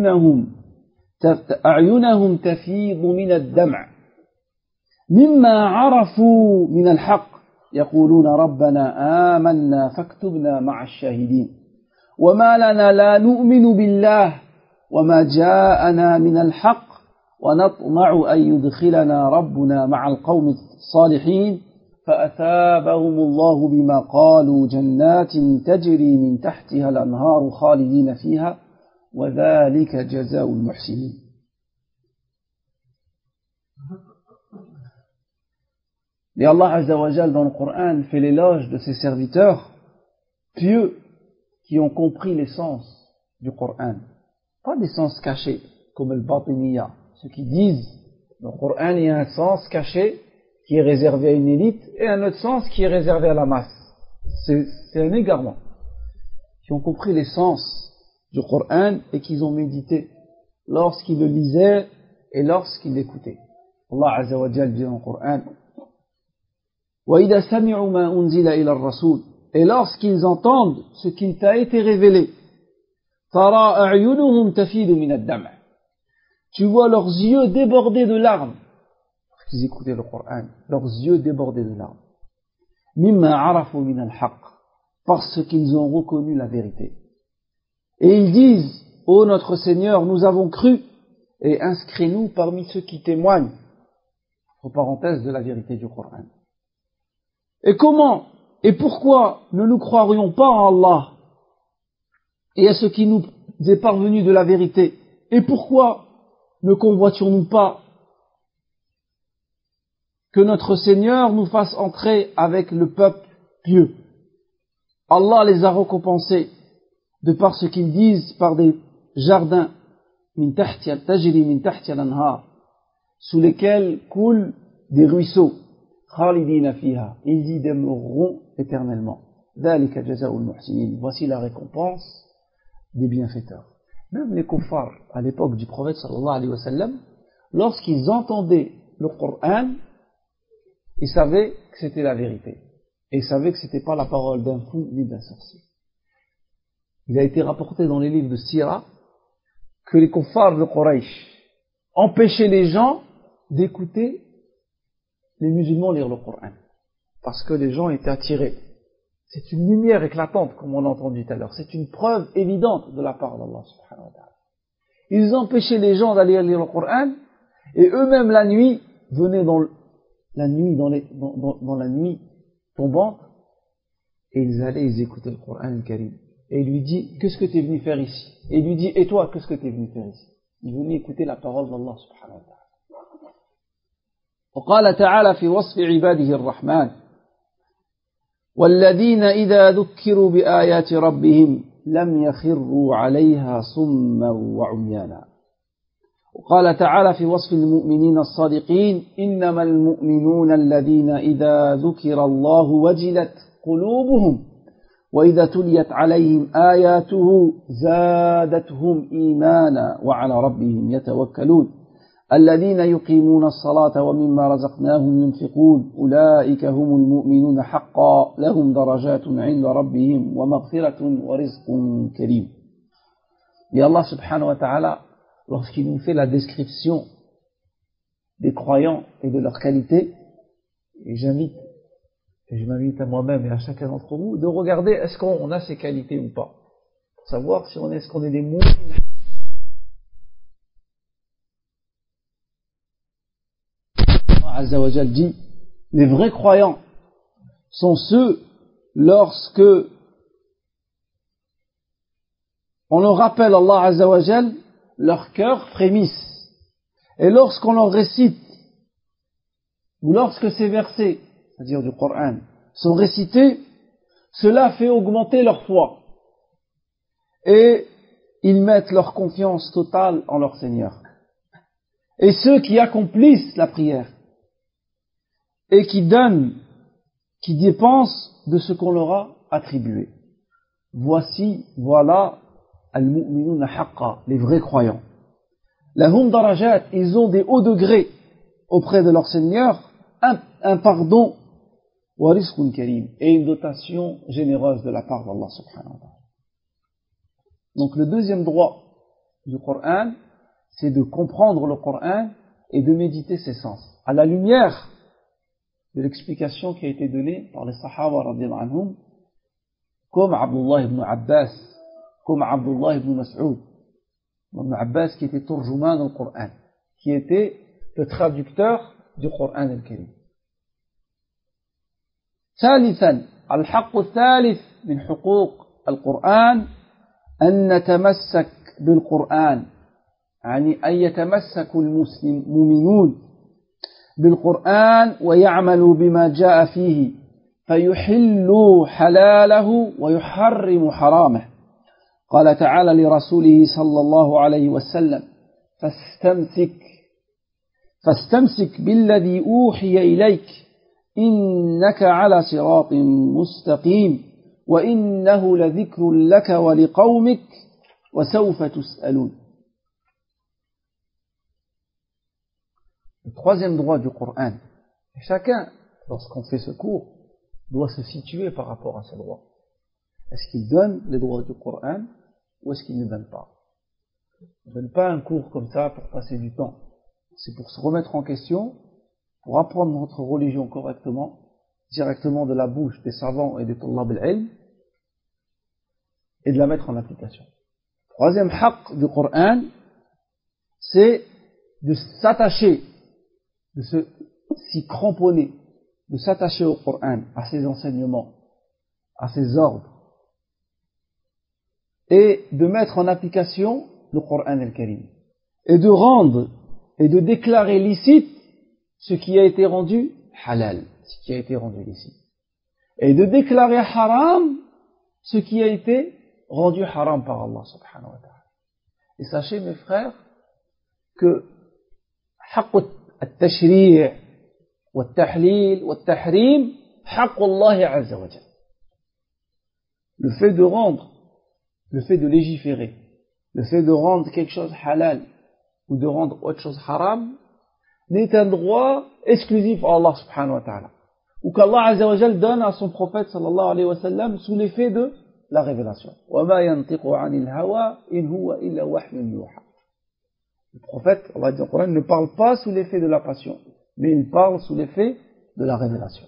أعينهم تفيض من الدمع مما عرفوا من الحق يقولون ربنا آمنا فاكتبنا مع الشاهدين وما لنا لا نؤمن بالله وما جاءنا من الحق ونطمع أن يدخلنا ربنا مع القوم الصالحين فأثابهم الله بما قالوا جنات تجري من تحتها الأنهار خالدين فيها وذلك جزاء المحسنين. Et Allah Azza wa Jal dans le Coran fait l'éloge de ses serviteurs pieux qui ont compris l'essence du Coran. Pas des sens cachés comme le Batiniya, ceux qui disent dans le Coran il y a un sens caché qui est réservé à une élite et un autre sens qui est réservé à la masse. C'est un égarement. Qui ont compris l'essence du Coran et qu'ils ont médité lorsqu'ils le lisaient et lorsqu'ils l'écoutaient. Allah Azza wa Jal dit dans le Coran: وَإِذَا سَمِعُوا مَا أُنزِلَ إِلَى الرَّسُولِ. Et lorsqu'ils entendent ce qui t'a été révélé, تَرَى أَعْيُنُهُمْ تَفِيضُ مِنَ الدَّمْعِ. Tu vois leurs yeux débordés de larmes. Ils écoutaient le Coran, leurs yeux débordés de larmes. مِمَّا عَرَفُوا مِنَ الْحَقِّ. Parce qu'ils ont reconnu la vérité. Et ils disent: ô notre Seigneur, nous avons cru et inscris-nous parmi ceux qui témoignent, entre parenthèses, de la vérité du Coran. Et comment et pourquoi ne nous croirions pas en Allah et à ce qui nous est parvenu de la vérité? Et pourquoi ne convoitions-nous pas que notre Seigneur nous fasse entrer avec le peuple pieux? Allah les a récompensés de par ce qu'ils disent par des jardins sous lesquels coulent des ruisseaux. Ils y demeureront éternellement. Voici la récompense des bienfaiteurs. Même les kuffars à l'époque du prophète sallallahu alayhi wa sallam, lorsqu'ils entendaient le Coran, ils savaient que c'était la vérité. Et ils savaient que ce n'était pas la parole d'un fou ni d'un sorcier. Il a été rapporté dans les livres de Sira que les kuffars de Quraysh empêchaient les gens d'écouter les musulmans lire le Coran. Parce que les gens étaient attirés. C'est une lumière éclatante, comme on l'a entendu tout à l'heure. C'est une preuve évidente de la part d'Allah subhanahu wa ta'ala. Ils empêchaient les gens d'aller lire le Coran, et eux-mêmes la nuit, venaient dans la nuit tombante, et ils allaient, ils écoutaient le Coran al-Karim. Et il lui dit: qu'est-ce que tu es venu faire ici? Et il lui dit: et toi, qu'est-ce que tu es venu faire ici? Il venait écouter la parole d'Allah subhanahu wa ta'ala. وقال تعالى في وصف عباده الرحمن: والذين إذا ذكروا بآيات ربهم لم يخروا عليها صما وعميانا. وقال تعالى في وصف المؤمنين الصادقين: إنما المؤمنون الذين إذا ذكر الله وجلت قلوبهم وإذا تليت عليهم آياته زادتهم إيمانا وعلى ربهم يتوكلون. الذين يقيمون الصلاة ومما رزقناهم ينفقون أولئك هم المؤمنون حقا لهم درجات عند ربهم ومغفرة ورزق كريم. Et Allah subhanahu wa ta'ala, lorsqu'il nous fait la description des croyants et de leurs qualités, et je m'invite à moi-même et à chacun d'entre vous de regarder est-ce qu'on a ces qualités ou pas, pour savoir si est-ce qu'on est des mu'mins. Allah Azza wa Jal dit, les vrais croyants sont ceux lorsque on leur rappelle Allah Azza wa Jal, leur cœur frémisse. Et lorsqu'on leur récite, ou lorsque ces versets, c'est-à-dire du Coran, sont récités, cela fait augmenter leur foi. Et ils mettent leur confiance totale en leur Seigneur. Et ceux qui accomplissent la prière, et qui donnent, qui dépensent de ce qu'on leur a attribué. Voilà, al-mu'minuna haqqa, les vrais croyants. Lahum darajat, ils ont des hauts degrés auprès de leur Seigneur, un pardon, wa rizqun karim, et une dotation généreuse de la part d'Allah subhanahu wa ta'ala. Donc le deuxième droit du Coran, c'est de comprendre le Coran et de méditer ses sens, à la lumière de l'explication qui a été donnée par les Sahaba radiyallahu anhum, comme Abdullah ibn Abbas, comme Abdullah ibn Mas'ud, ibn Abbas qui était turjuman dans le Coran, qui était le traducteur du Coran al-Karim. ثالثا الحق الثالث من حقوق القرآن أن نتمسك بالقرآن، يعني أن يتمسك المؤمنون بالقرآن ويعملوا بما جاء فيه فيحلوا حلاله ويحرم حرامه. قال تعالى لرسوله صلى الله عليه وسلم فاستمسك بالذي أوحي إليك إنك على صراط مستقيم وإنه لذكر لك ولقومك وسوف تسألون. Le troisième droit du Coran, chacun, lorsqu'on fait ce cours, doit se situer par rapport à ces droits. Est-ce qu'il donne les droits du Coran ou est-ce qu'il ne donne pas? On ne donne pas un cours comme ça pour passer du temps. C'est pour se remettre en question, pour apprendre notre religion correctement, directement de la bouche des savants et des tullab al-ilm, et de la mettre en application. Troisième haqq du Coran, c'est de s'attacher, de s'y cramponner, de s'attacher au Coran, à ses enseignements, à ses ordres, et de mettre en application le Coran al-Karim, et de rendre et de déclarer licite ce qui a été rendu halal, ce qui a été rendu licite, et de déclarer haram ce qui a été rendu haram par Allah subhanahu wa ta'ala. Et sachez mes frères que حق التشريع والتحليل والتحريم حق الله عز وجل. Le fait de rendre, le fait de légiférer, le fait de rendre quelque chose halal ou de rendre autre chose haram n'est un droit exclusif à Allah subhanahu wa ta'ala, ou qu'Allah azza wa jal donne à son prophète sallallahu alayhi wa sallam sous l'effet de la révélation. وَمَا يَنْطِقُ عَنِ الْهَوَىٰ إِنْ هُوَ إِلَّا وَحْيٌ يُوحَىٰ. Le prophète, on va dire, le Coran ne parle pas sous l'effet de la passion, mais il parle sous l'effet de la révélation.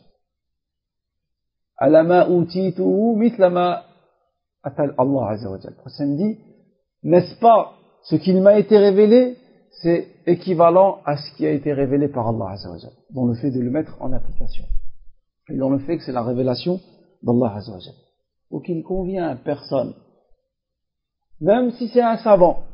Alama utituhu mithlama atal Allah azza wa jalla. Le prophète dit, n'est-ce pas ce qu'il m'a été révélé, c'est équivalent à ce qui a été révélé par Allah azza wa jalla, dans le fait de le mettre en application, et dans le fait que c'est la révélation d'Allah azza wa jalla. Donc il convient à personne, même si c'est un savant,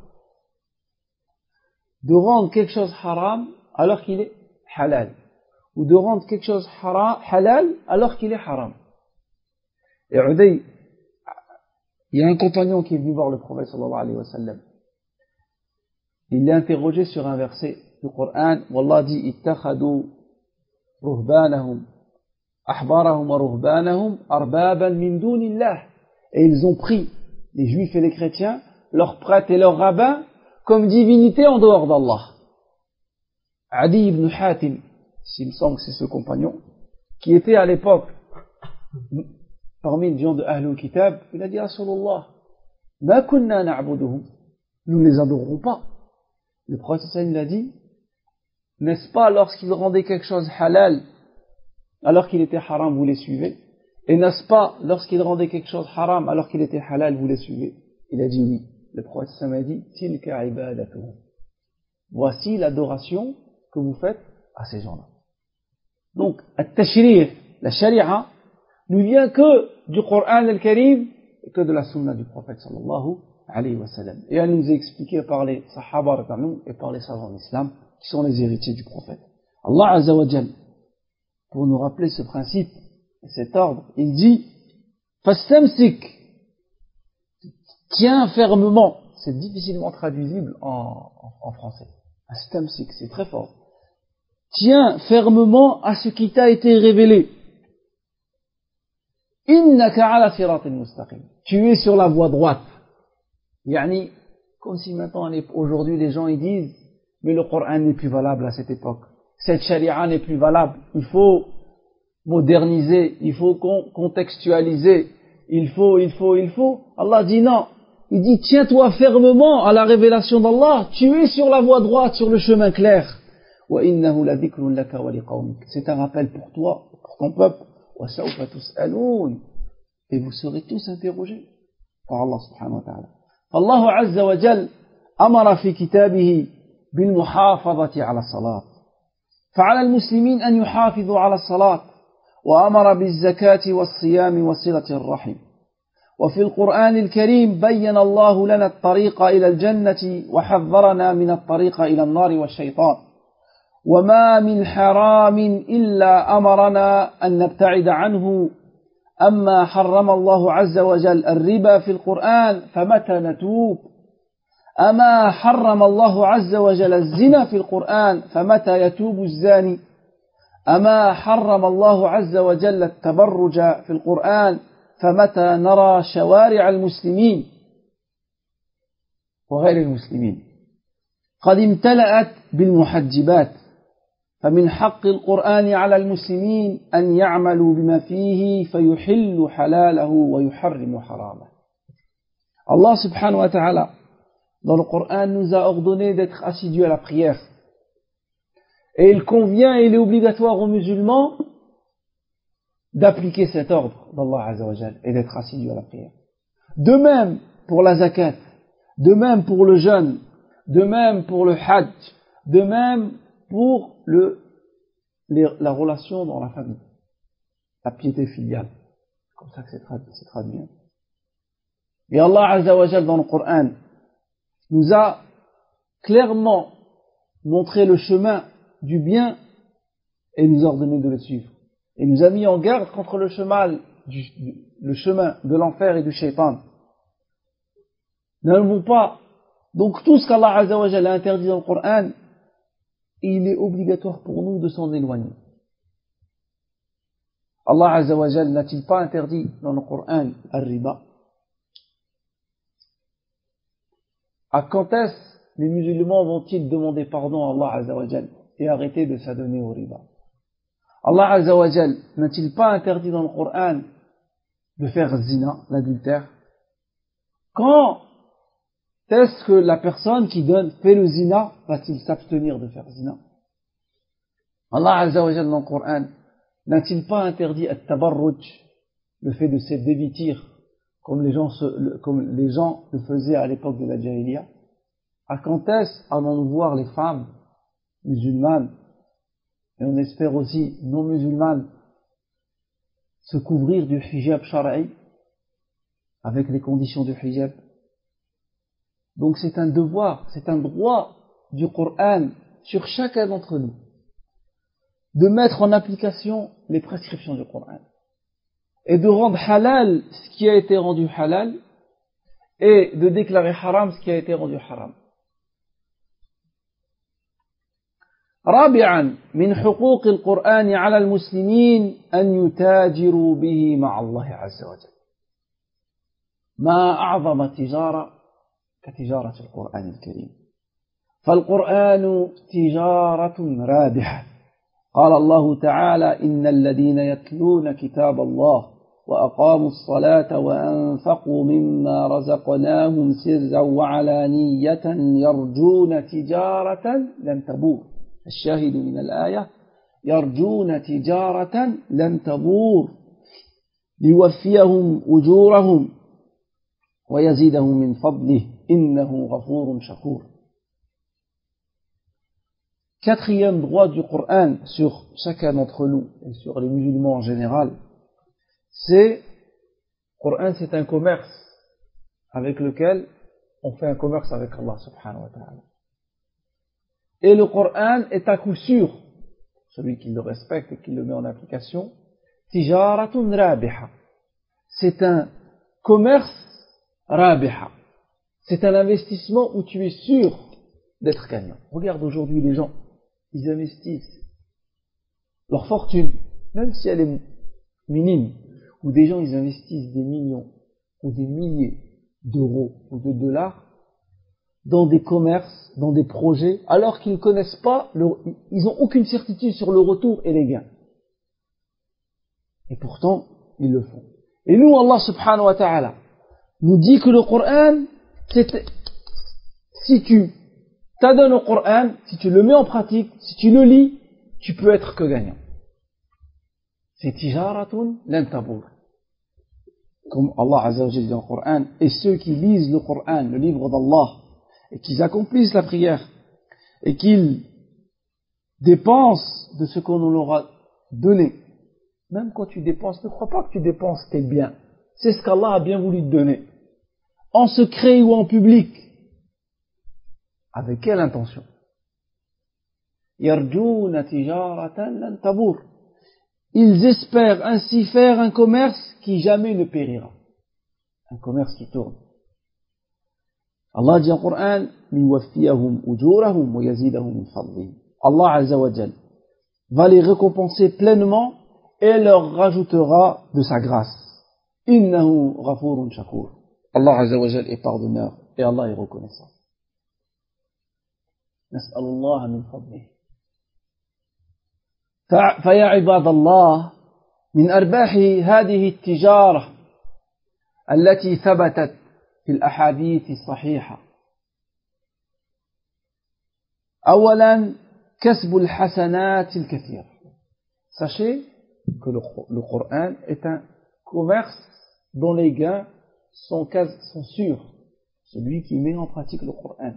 de rendre quelque chose haram alors qu'il est halal, ou de rendre quelque chose halal alors qu'il est haram. Et Uday, il y a un compagnon qui est venu voir le prophète sallallahu alayhi wa sallam. Il l'a interrogé sur un verset du Coran, Wallah dit ittakhadu ruhbanahum ahbarahum wa ruhbanahum arbaban min dunillah. Et ils ont pris, les juifs et les chrétiens, leurs prêtres et leurs rabbins comme divinité en dehors d'Allah. Adi ibn Hatim, s'il me semble que c'est ce compagnon, qui était à l'époque parmi les gens de Ahlul Kitab, il a dit Rasulullah, ma kunna na'buduhum, nous ne les adorons pas. Le prophète il a dit, n'est-ce pas lorsqu'ils rendaient quelque chose halal, alors qu'il était haram, vous les suivez? Et n'est-ce pas lorsqu'ils rendaient quelque chose haram, alors qu'il était halal, vous les suivez? Il a dit oui. Le prophète a dit, tilka ibadatuhum. Voici l'adoration que vous faites à ces gens-là. Donc, at-tashri', la sharia, ne vient que du Coran al-Karim et que de la sunna du prophète sallallahu alayhi wa sallam. Et elle nous est expliquée par les sahaba et par les savants d'islam qui sont les héritiers du prophète. Allah Azza wa Jal, pour nous rappeler ce principe et cet ordre, il dit fastamsik, tiens fermement. C'est difficilement traduisible en français. Fastamsik, c'est très fort. Tiens fermement à ce qui t'a été révélé. Innaka ala siratin mustaqim. Tu es sur la voie droite. Yani, comme si maintenant, aujourd'hui, les gens ils disent, mais le Coran n'est plus valable à cette époque. Cette charia n'est plus valable. Il faut moderniser, il faut contextualiser, il faut. Allah dit non. Il dit, tiens-toi fermement à la révélation d'Allah. Tu es sur la voie droite, sur le chemin clair. Wa innahu la dhikrun laka wa liqawmik. C'est un rappel pour toi, pour ton peuple. Wa sawfa tus'aloun. Et vous serez tous interrogés par Allah subhanahu wa ta'ala. Allah azza wa jal amara fi kitabihi bil muhafazati ala salat. فعلى المسلمين أن يحافظوا على الصلاة وأمر بالزكاة والصيام وصلة الرحم وفي القرآن الكريم بين الله لنا الطريق إلى الجنة وحذرنا من الطريق إلى النار والشيطان وما من حرام إلا أمرنا أن نبتعد عنه أما حرم الله عز وجل الربا في القرآن فمتى نتوب أما حرم الله عز وجل الزنا في القرآن فمتى يتوب الزاني أما حرم الله عز وجل التبرج في القرآن فمتى نرى شوارع المسلمين وغير المسلمين قد امتلأت بالمحجبات فمن حق القرآن على المسلمين أن يعملوا بما فيه فيحل حلاله ويحرم حرامه. Allah subhanahu wa ta'ala dans le Coran nous a ordonné d'être assidus à la prière. Et il convient et il est obligatoire aux musulmans d'appliquer cet ordre d'Allah Azza wa Jal et d'être assidus à la prière. De même pour la zakat, de même pour le jeûne, de même pour le hajj, de même pour la relation dans la famille, la piété filiale. Comme ça que c'est traduit. Et Allah Azza wa Jal dans le Coran nous a clairement montré le chemin du bien et nous a ordonné de le suivre. Et nous a mis en garde contre le chemin de l'enfer et du shaitan. N'allons pas. Donc tout ce qu'Allah Azza wa Jalla a interdit dans le Coran, il est obligatoire pour nous de s'en éloigner. Allah Azza wa Jalla n'a-t-il pas interdit dans le Coran al-riba? À quand est-ce les musulmans vont-ils demander pardon à Allah Azza wa Jalla et arrêter de s'adonner au riba? Allah Azza wa Jalla n'a-t-il pas interdit dans le Coran de faire zina, l'adultère? Quand est-ce que la personne qui fait le zina va-t-il s'abstenir de faire zina? Allah Azza wa Jalla dans le Coran n'a-t-il pas interdit at-tabarruj, le fait de se dévêtir comme les gens le faisaient à l'époque de la Jahiliya? À quand est-ce allons-nous voir les femmes musulmanes, et on espère aussi non musulmanes, se couvrir du hijab shara'i avec les conditions du hijab? Donc c'est un devoir, c'est un droit du Coran sur chacun d'entre nous de mettre en application les prescriptions du Coran et de rendre halal ce qui a été rendu halal et de déclarer haram ce qui a été rendu haram. رابعا من حقوق القرآن على المسلمين أن يتاجروا به مع الله عز وجل. ما أعظم تجارة كتجارة القرآن الكريم. فالقرآن تجارة رابحة قال الله تعالى إن الذين يتلون كتاب الله وأقاموا الصلاة وأنفقوا مما رزقناهم سرا وعلانية يرجون تجارة لن تبور. الشاهد من الآية يرجون تجارة لن تبور ليوفيهم أجورهم ويزيدهم من فضله إنه غفور شكور. Quatrième droit du Coran sur chacun d'entre nous et sur les musulmans en général, c'est, le Coran c'est un commerce avec lequel on fait un commerce avec Allah subhanahu wa ta'ala. Et le Coran est à coup sûr, celui qui le respecte et qui le met en application, tijaratun rabiha. C'est un commerce rabiha. C'est un investissement où tu es sûr d'être gagnant. Regarde aujourd'hui les gens, ils investissent leur fortune, même si elle est minime, ou des gens ils investissent des millions ou des milliers d'euros ou de dollars dans des commerces, dans des projets, alors qu'ils ne connaissent pas, ils n'ont aucune certitude sur le retour et les gains. Et pourtant, ils le font. Et nous, Allah subhanahu wa ta'ala nous dit que le Coran, si tu t'adonnes au Coran, si tu le mets en pratique, si tu le lis, tu peux être que gagnant. C'est tijaratun lan tabur. Comme Allah Azza wa Jalla dit dans le Coran, et ceux qui lisent le Coran, le livre d'Allah, et qu'ils accomplissent la prière, et qu'ils dépensent de ce qu'on leur a donné. Même quand tu dépenses, ne crois pas que tu dépenses tes biens. C'est ce qu'Allah a bien voulu te donner. En secret ou en public. Avec quelle intention? Yarjouna tijaratan lan tabur. Ils espèrent ainsi faire un commerce qui jamais ne périra. Un commerce qui tourne. Allah dit en Coran, liwaffiyahum ujurahum wa yazidahum min fadlihi. Allah Azza wa Jal va les récompenser pleinement et leur rajoutera de sa grâce. Innahu ghafurun shakur. Allah Azza wa Jal est pardonneur et Allah est reconnaissant. نسأل الله من فضله. فيا عباد الله من أرباح هذه التجارة التي ثبتت في الأحاديث الصحيحة أولا كسب الحسنات الكثيرة. Sachez que le Coran est un commerce dont les gains sont sûrs. Celui qui met en pratique le Coran.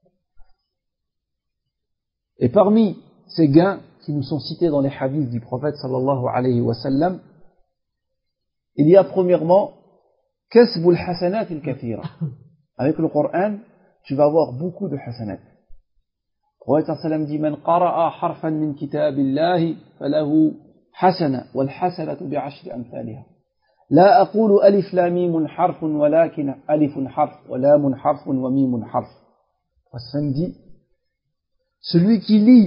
Et parmi ces gains qui nous sont cités dans les hadiths du prophète sallallahu alayhi wa sallam, il y a premièrement kasbul hasanat al-kathira. Avec le Coran, tu vas avoir beaucoup de hasanat. Le prophète sallallahu alayhi wa sallam dit man qara'a harfan min kitabillahi falahu hasana wal hasanatu bi'ashri amthaliha. La aqulu alif lam mim harfun walakin alifun harf wa lamun harfun wa mimun harf. Le prophète dit celui qui lit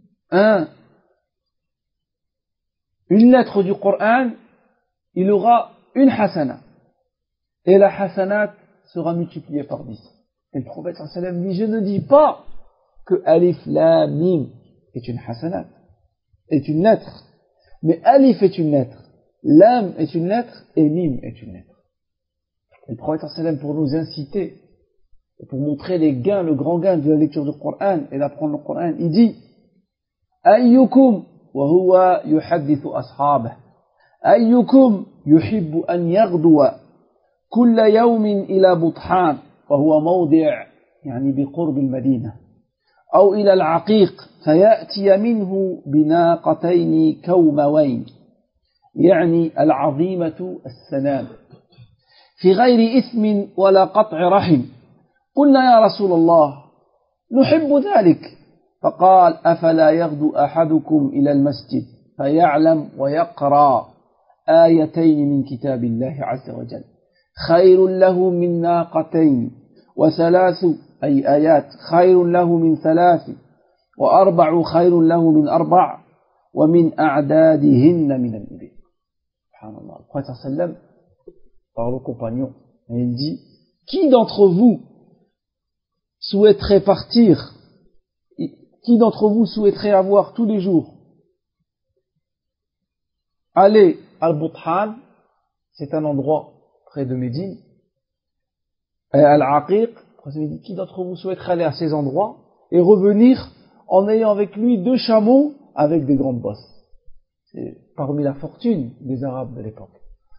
une lettre du Coran, il aura une hasana. Et la hasanat sera multipliée par 10. Et le prophète sallallahu alayhi wa sallam dit, je ne dis pas que alif lam mim est une hasanat, est une lettre. Mais alif est une lettre, lam est une lettre et mim est une lettre. Et le prophète sallallahu alayhi wa sallam, pour nous inciter, et pour montrer les gains, le grand gain de la lecture du Coran et d'apprendre le Coran, il dit أيكم وهو يحدث أصحابه أيكم يحب أن يغدو كل يوم إلى بطحان وهو موضع يعني بقرب المدينة أو إلى العقيق فيأتي منه بناقتين كوموين يعني العظيمة السنام في غير إثم ولا قطع رحم. قلنا يا رسول الله نحب ذلك. فقال أفلا يغدو أحدكم إلى المسجد فيعلم ويقرأ آيتين من كتاب الله عز وجل خير له من ناقتين وثلاث أي آيات خير له من ثلاث وأربع خير له من أربع ومن أعدادهن من الإبل. سبحان الله. Le prophète sallam parle aux compagnons et il dit qui d'entre vous souhaiterait partir qui d'entre vous souhaiterait avoir tous les jours aller à Al-Buthan, c'est un endroit près de Médine, et Al-Aqiq, qui d'entre vous souhaiterait aller à ces endroits et revenir en ayant avec lui 2 chameaux avec des grandes bosses? C'est parmi la fortune des Arabes de l'époque.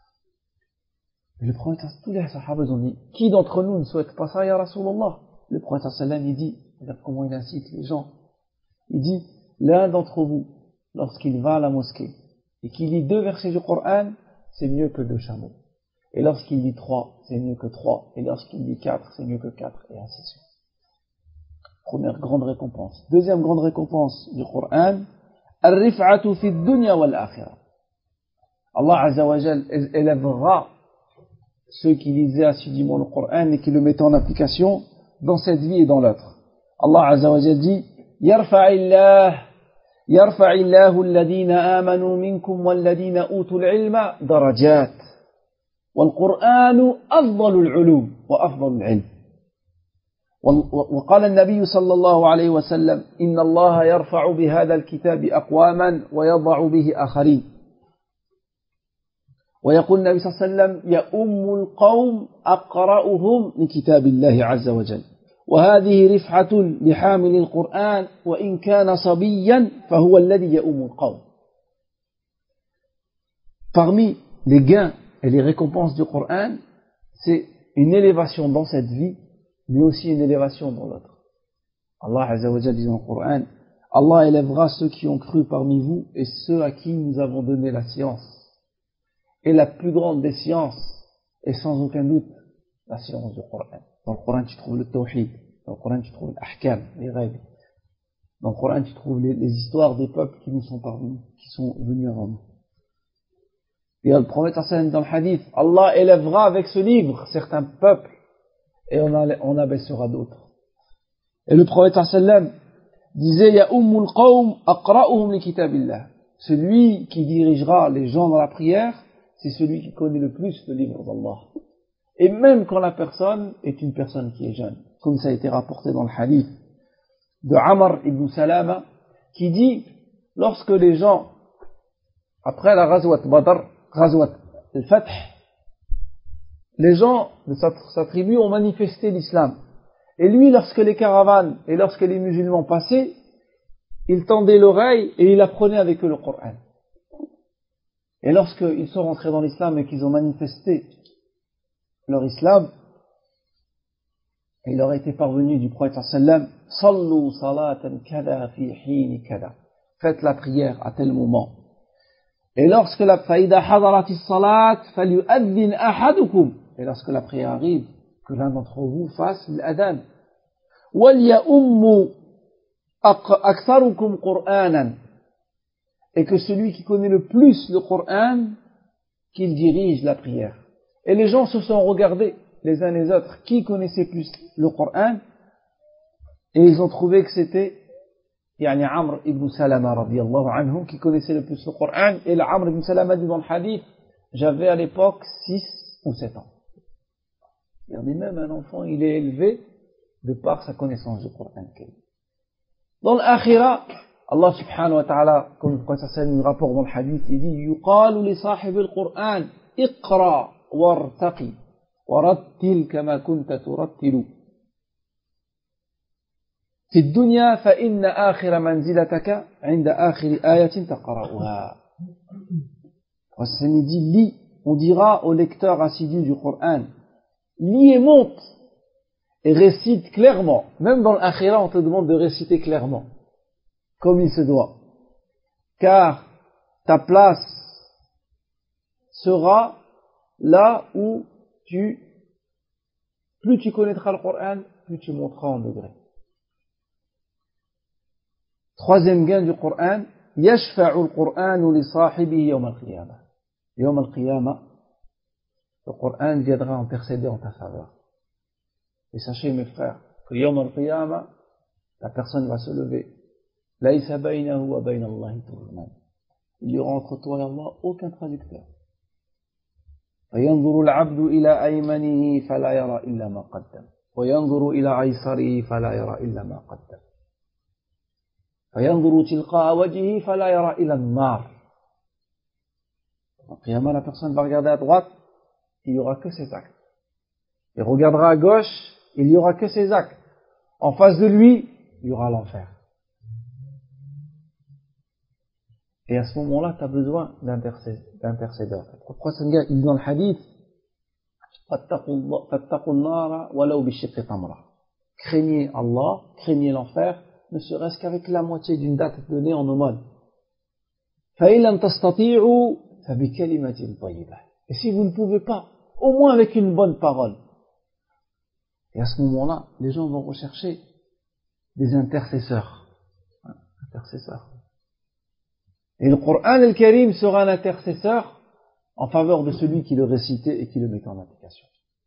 Le prophète, tous les Sahaba ont dit, qui d'entre nous ne souhaite pas ça, ya Rasulallah? Le prophète sallam, il dit, regarde comment il incite les gens. Il dit, l'un d'entre vous, lorsqu'il va à la mosquée et qu'il lit 2 versets du Coran, c'est mieux que 2 chameaux. Et lorsqu'il lit 3, c'est mieux que 3. Et lorsqu'il lit 4, c'est mieux que 4. Et ainsi de suite. Première grande récompense. Deuxième grande récompense du Coran, Al-Rif'atu fi dunya wal-akhirah. Allah Azza wa Jal élèvera ceux qui lisaient assidûment le Coran et qui le mettaient en application dans cette vie et dans l'autre. Allah Azza wa Jal dit, يرفع الله الذين آمنوا منكم والذين أوتوا العلم درجات والقرآن أفضل العلوم وأفضل العلم. وقال النبي صلى الله عليه وسلم إن الله يرفع بهذا الكتاب أقواما ويضع به آخرين. ويقول النبي صلى الله عليه وسلم يؤم القوم أقرأهم لكتاب الله عز وجل. وهذه رفعة لحامل القرآن وإن كان صبيا فهو الذي يؤم القوم. Parmi les gains et les récompenses du Coran, c'est une élévation dans cette vie, mais aussi une élévation dans l'autre. Allah Azza wa Jalla dit dans le Coran, Allah élèvera ceux qui ont cru parmi vous et ceux à qui nous avons donné la science. Et la plus grande des sciences est sans aucun doute la science du Coran. Dans le Coran, tu trouves le tawhid. Dans le Coran, tu trouves l'ahkam, les règles. Dans le Coran, tu trouves les histoires des peuples qui nous sont parvenus, qui sont venus avant nous. Et le prophète dans le hadith, Allah élèvera avec ce livre certains peuples et on abaissera d'autres. Et le prophète disait, Ya ummul qawm aqra'uhum li kitabillah. Celui qui dirigera les gens dans la prière, c'est celui qui connaît le plus le livre d'Allah. Et même quand la personne est une personne qui est jeune, comme ça a été rapporté dans le hadith de Amr ibn Salama, qui dit, lorsque les gens, après la Ghazwat Badr, Ghazwat al-Fath, les gens de sa tribu ont manifesté l'islam. Et lui, lorsque les caravanes et lorsque les musulmans passaient, il tendait l'oreille et il apprenait avec eux le Coran. Et lorsqu'ils sont rentrés dans l'islam et qu'ils ont manifesté leur islam, il leur était parvenu du prophète sallam, Sallu salatan kada fi hini kada. Faites la prière à tel moment. Et lorsque la faïda hadarati salat, falyu'adhin ahadukum. Et lorsque la prière arrive, que l'un d'entre vous fasse l'adhan. Wal ya'ummu aktharukum qur'anan. Et que celui qui connaît le plus le Coran, qu'il dirige la prière. Et les gens se sont regardés les uns les autres, qui connaissait plus le Coran, et ils ont trouvé que c'était Amr ibn Salama radiyallahu anhu qui connaissait le plus le Coran, et Amr ibn Salama dit dans le hadith, j'avais à l'époque 6 ou 7 ans. Regardez, même un enfant, il est élevé de par sa connaissance du Coran. Dans l'akhira, Allah subhanahu wa ta'ala, comme le prophète nous rapporte dans le hadith, il dit yuqalu li sahib al-Qur'an iqra wartaqi warattil kama kunta turattilu fi ad-dunya fa inna akhira manzilataka 'inda akhiri ayatin taqra'uha. Ça nous dit lis, on dira au lecteur assidu du Coran, lis et monte et récite clairement. Même dans l'akhira, on te demande de réciter clairement, comme il se doit. Car ta place sera là où plus tu connaîtras le Coran, plus tu monteras en degré. Troisième gain du Coran, yashfa'u al-Qur'anu li sahibihi yawm al-qiyamah. Yawm al-qiyamah, le Coran viendra intercéder en ta faveur. Et sachez mes frères, que yawm al-qiyamah, la personne va se lever. Laysa baynahu wa bayna Allahi turjuman. Il y aura entre toi et Allah aucun traducteur. فينظر العبد إلى أيمنه فلا يرى إلا ما قدم وينظر إلى أيسره فلا يرى إلا ما قدم. فينظر تلقاء وجهه فلا يرى إلى النار. Au Qiyamah, la personne va regarder à droite, il n'y aura que ses actes. Il regardera à gauche, il n'y aura que ses actes. En face de lui, il y aura l'enfer. Et à ce moment-là, tu as besoin d'intercédeur. Le prophète il dit dans le hadith, craignez Allah, craignez l'enfer, ne serait-ce qu'avec la moitié d'une date donnée en aumône. Et si vous ne pouvez pas, au moins avec une bonne parole. Et à ce moment-là, les gens vont rechercher des intercesseurs. Et le Coran al-Karim sera un intercesseur en faveur de celui qui le récitait et qui le mettait en application.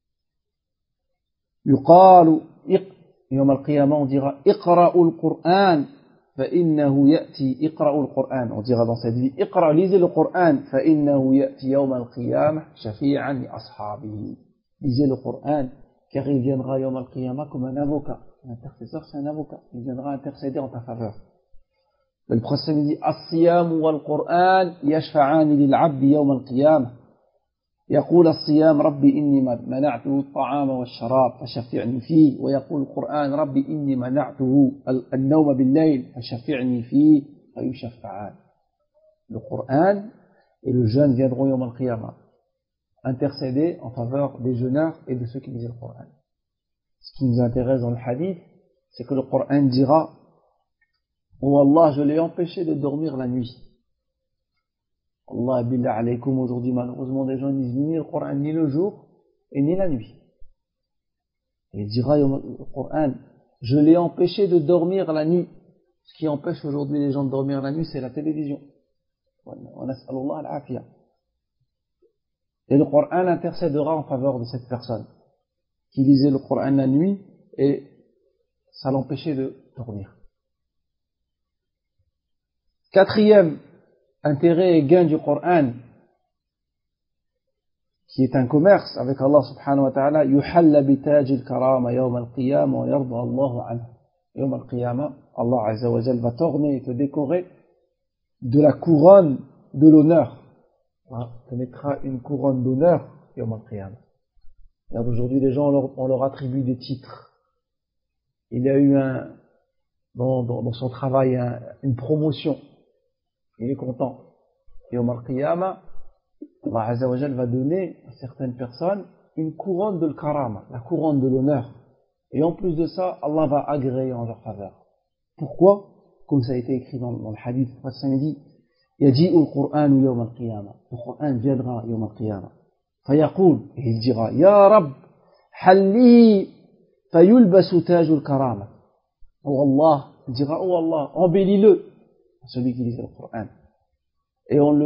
يوم القيامة on dira اقرأوا القرآن فإنه يأتي اقرأوا القرآن on dira dans cette vie اقرأوا lisez le Coran فإنه يأتي يوم القيامة شفيعا لأصحابه lisez le Coran car il viendra يوم القيامة comme un avocat. L'intercesseur c'est un avocat, il viendra intercéder en ta faveur. Le prophète dit الصيام والقرآن يشفعان للعبد يوم القيامة يقول الصيام ربي إني منعته الطعام والشراب فشفعني فيه ويقول القرآن ربي إني منعته النوم بالليل فشفعني فيه فيشفعان. Le Coran et le jeûne viendront يوم القيامة intercéder en faveur des jeûneurs et de ceux qui lisent le Coran. Ce qui nous intéresse dans le hadith, c'est que le Coran dira oh Allah, je l'ai empêché de dormir la nuit. Allah billah alaykoum, aujourd'hui malheureusement des gens disent ni le Coran ni le jour et ni la nuit. Et il dira le Coran, je l'ai empêché de dormir la nuit. Ce qui empêche aujourd'hui les gens de dormir la nuit, c'est la télévision. Et le Coran intercédera en faveur de cette personne qui lisait le Coran la nuit et ça l'empêchait de dormir. Quatrième intérêt et gain du Coran, qui est un commerce avec Allah subhanahu wa ta'ala, yuhalla bitaj al-karama yawm al-qiyamah wa yarda Allahu anhu. Yawm al-qiyamah, Allah azza wa jalla va t'orner et te décorer de la couronne de l'honneur. On te mettra une couronne d'honneur yawm al-qiyamah. Regarde, aujourd'hui les gens on leur attribue des titres. Il y a eu dans son travail une promotion. Il est content. Et au Al-Qiyamah, Allah Azza wa Jal va donner à certaines personnes une couronne de l'karama, la couronne de l'honneur. Et en plus de ça, Allah va agréer en leur faveur. Pourquoi? Comme ça a été écrit dans le hadith, le prophète dit Yaji'u al-Qur'an yawm al-Qiyamah. Le Qur'an viendra yawm al-Qiyamah. Fayaqul, et il dira Ya Rab, halli fayulbasu taj al-karama. Oh Allah, il dira Oh Allah, embellis-le. Celui qui lisait le Coran. Et on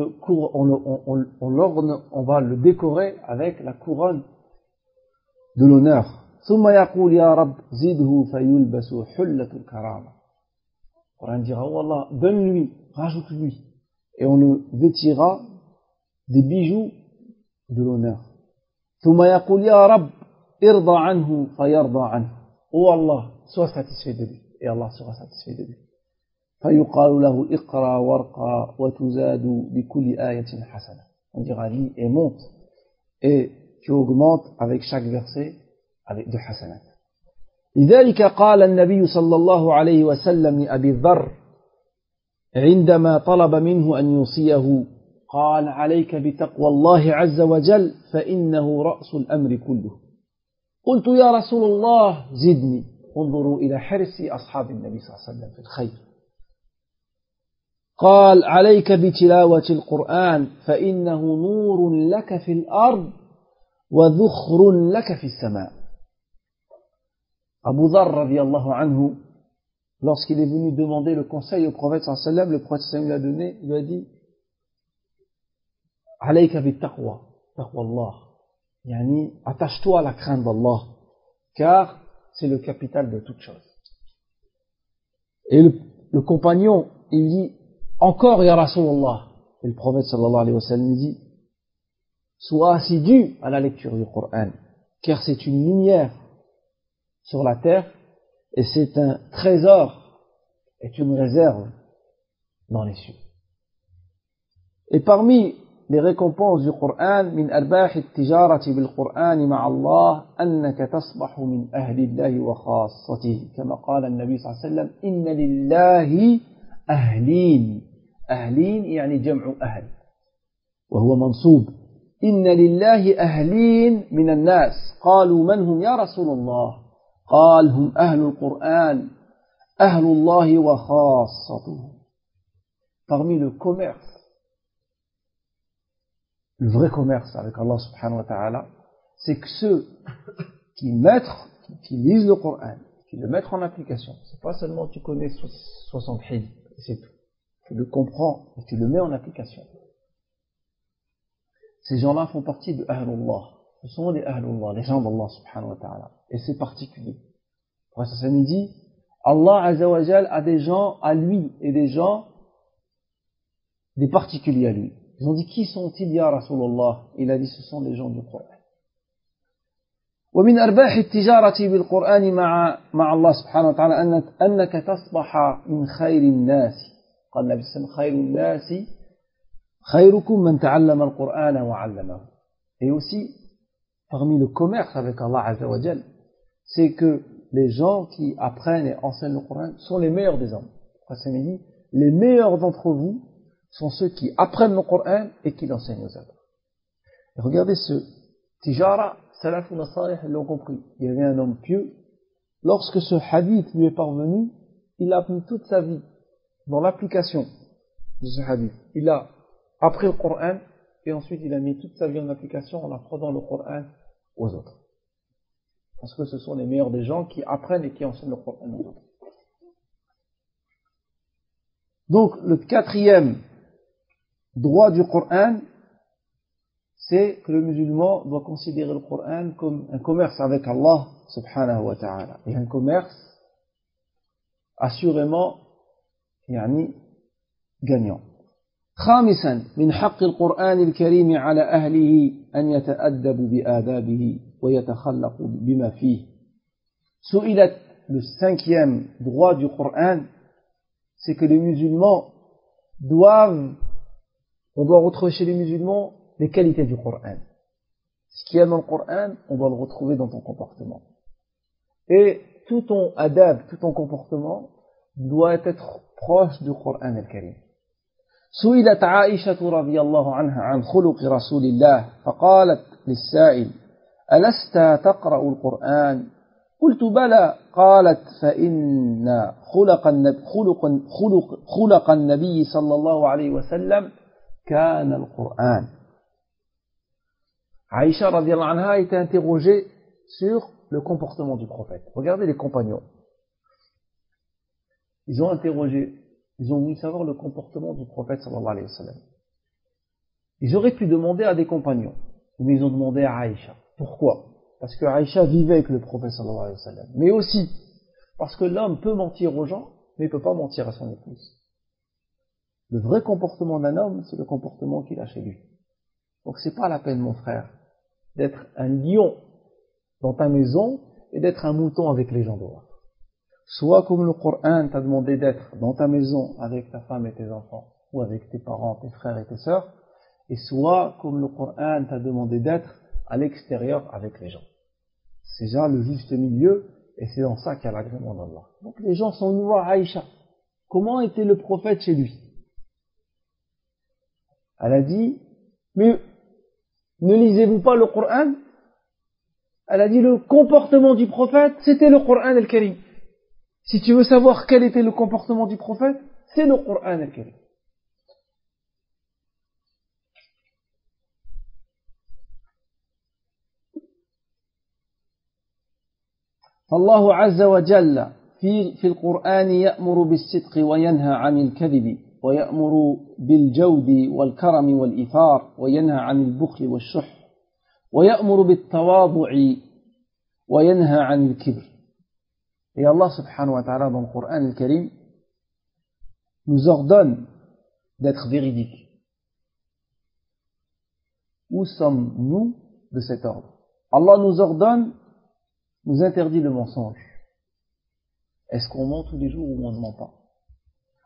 va le décorer avec la couronne de l'honneur. ثم يقول يا رب زده فيلبس حلة الكرامة. Le Coran dira oh Allah, donne-lui, rajoute-lui. Et on le vêtira des bijoux de l'honneur. ثم يقول يا رب ارضى عنه فيرضى عنه. Oh Allah, sois satisfait de lui. Et Allah sera satisfait de lui. فيقال له اقرأ وارقى وتزاد بكل آية حسنة. On dira lis et monte et tu augmentes avec chaque verset avec de hasanat. لذلك قال النبي صلى الله عليه وسلم لأبي ذر عندما طلب منه أن يوصيه قال عليك بتقوى الله عز وجل فإنه رأس الأمر كله. قلت يا رسول الله زدني. انظروا إلى حرص أصحاب النبي صلى الله عليه وسلم في الخير. قال عليك بتلاوة القرآن فإنه نور لك في الأرض وذخر لك في السماء. Abu Dharr radiyallahu anhu, lorsqu'il est venu demander le conseil au prophète sallallahu alayhi wa sallam, le prophète sallallahu alayhi wa sallam lui a dit alayka bittaqwa, taqwa Allah, yani attache-toi à la crainte d'Allah, car c'est le capital de toute chose. Et le compagnon, il dit encore ya Rasulallah, et le prophète sallallahu alayhi wa sallam dit sois assidu à la lecture du Coran, car c'est une lumière sur la terre et c'est un trésor est une réserve dans les cieux. Et parmi les récompenses du Coran, min arbah at-tijarati bil Qur'an ma'a Allah, annaka tasbahu min ahli Allah wa khassatihi. Kama qala an-nabi sallallahu alayhi wa sallam, inna lillahi ahlin. Ahlin yani jam'u ahl. وهو منصوب. إن لله أهلين من الناس. قالوا من هم يا رسول الله؟ قال هم أهل القرآن أهل الله وخاصته. Parmi le commerce, le vrai commerce avec Allah subhanahu wa ta'ala, c'est que ceux qui lisent le Coran, qui le mettent en application, c'est pas seulement tu connais 60 hadiths, c'est tout. Tu le comprends et tu le mets en application. Ces gens-là font partie de Ahlullah. Ce sont les Ahlullah, les gens d'Allah subhanahu wa ta'ala. Et c'est particulier. Pour ça nous dit, Allah azza wa jal a des gens à lui et des gens, des particuliers à lui. Ils ont dit, qui sont-ils ya Rasulallah? Il a dit, ce sont les gens du Coran. ومن أرباح التجارة بالقرآن مع الله سبحانه وتعالى أنك تصبح من خير الناس. قال النبي صلى الله عليه وسلم خير الناس خيركم من تعلم القرآن وعلمه. Et aussi, parmi le commerce avec Allah Azza wa Jal, c'est que les gens qui apprennent et enseignent le Coran sont les meilleurs des hommes. Après, dit, les meilleurs d'entre vous sont ceux qui apprennent le Coran et qui l'enseignent aux autres. Et regardez ce tijara, salafun salih l'ont compris. Il y avait un homme pieux. Lorsque ce hadith lui est parvenu, il a mis toute sa vie dans l'application de ce hadith. Il a appris le Coran et ensuite il a mis toute sa vie en application en apprenant le Coran aux autres. Parce que ce sont les meilleurs des gens qui apprennent et qui enseignent le Coran aux autres. Donc le quatrième droit du Coran, c'est que le musulman doit considérer le Coran comme un commerce avec Allah subhanahu wa ta'ala. Et un commerce assurément gagnant. خامسا من حق القرآن الكريم على أهله أن يتأدبوا بآدابه ويتخلقوا بما فيه. سئلت le cinquième droit du Coran, c'est que les musulmans on doit retrouver chez les musulmans les qualités du Coran. Ce qu'il y a dans le Coran, on doit le retrouver dans ton comportement. Et tout ton adab, tout ton comportement doit être proche du Coran al-Karim. سئلت عائشة رضي الله عنها عن خلق رسول الله فقالت للسائل ألست تقرأ القرآن؟ قلت بلى. قالت فإن خلق النبي صلى الله عليه وسلم كان القرآن. Aïcha radiallahu anha a été interrogée sur le comportement du prophète. Regardez les compagnons. Ils ont voulu savoir le comportement du prophète sallallahu alayhi wa sallam. Ils auraient pu demander à des compagnons, mais ils ont demandé à Aïcha. Pourquoi? Parce que Aïcha vivait avec le prophète sallallahu alayhi wa sallam. Mais aussi parce que l'homme peut mentir aux gens, mais il ne peut pas mentir à son épouse. Le vrai comportement d'un homme, c'est le comportement qu'il a chez lui. Donc c'est pas la peine, mon frère, d'être un lion dans ta maison et d'être un mouton avec les gens dehors. Soit comme le Coran t'a demandé d'être dans ta maison avec ta femme et tes enfants, ou avec tes parents, tes frères et tes sœurs, et soit comme le Coran t'a demandé d'être à l'extérieur avec les gens. C'est déjà le juste milieu, et c'est dans ça qu'il y a l'agrément d'Allah. Donc les gens sont venus voir Aïcha. Comment était le prophète chez lui? Elle a dit, mais ne lisez-vous pas le Coran? Elle a dit, le comportement du prophète, c'était le Coran al-Karim. Si tu veux savoir quel était le comportement du prophète, c'est le Coran al-Karim. الله عز وجل في القرآن يأمر بالصدق وينهى عن الكذب ويأمر بالجود والكرم والإيثار وينهى عن البخل والشح ويأمر بالتواضع وينهى عن الكبر. Et Allah subhanahu wa ta'ala dans le Coran al-Karim nous ordonne d'être véridiques. Où sommes-nous de cet ordre? Allah nous ordonne, nous interdit le mensonge. Est-ce qu'on ment tous les jours ou on ne ment pas?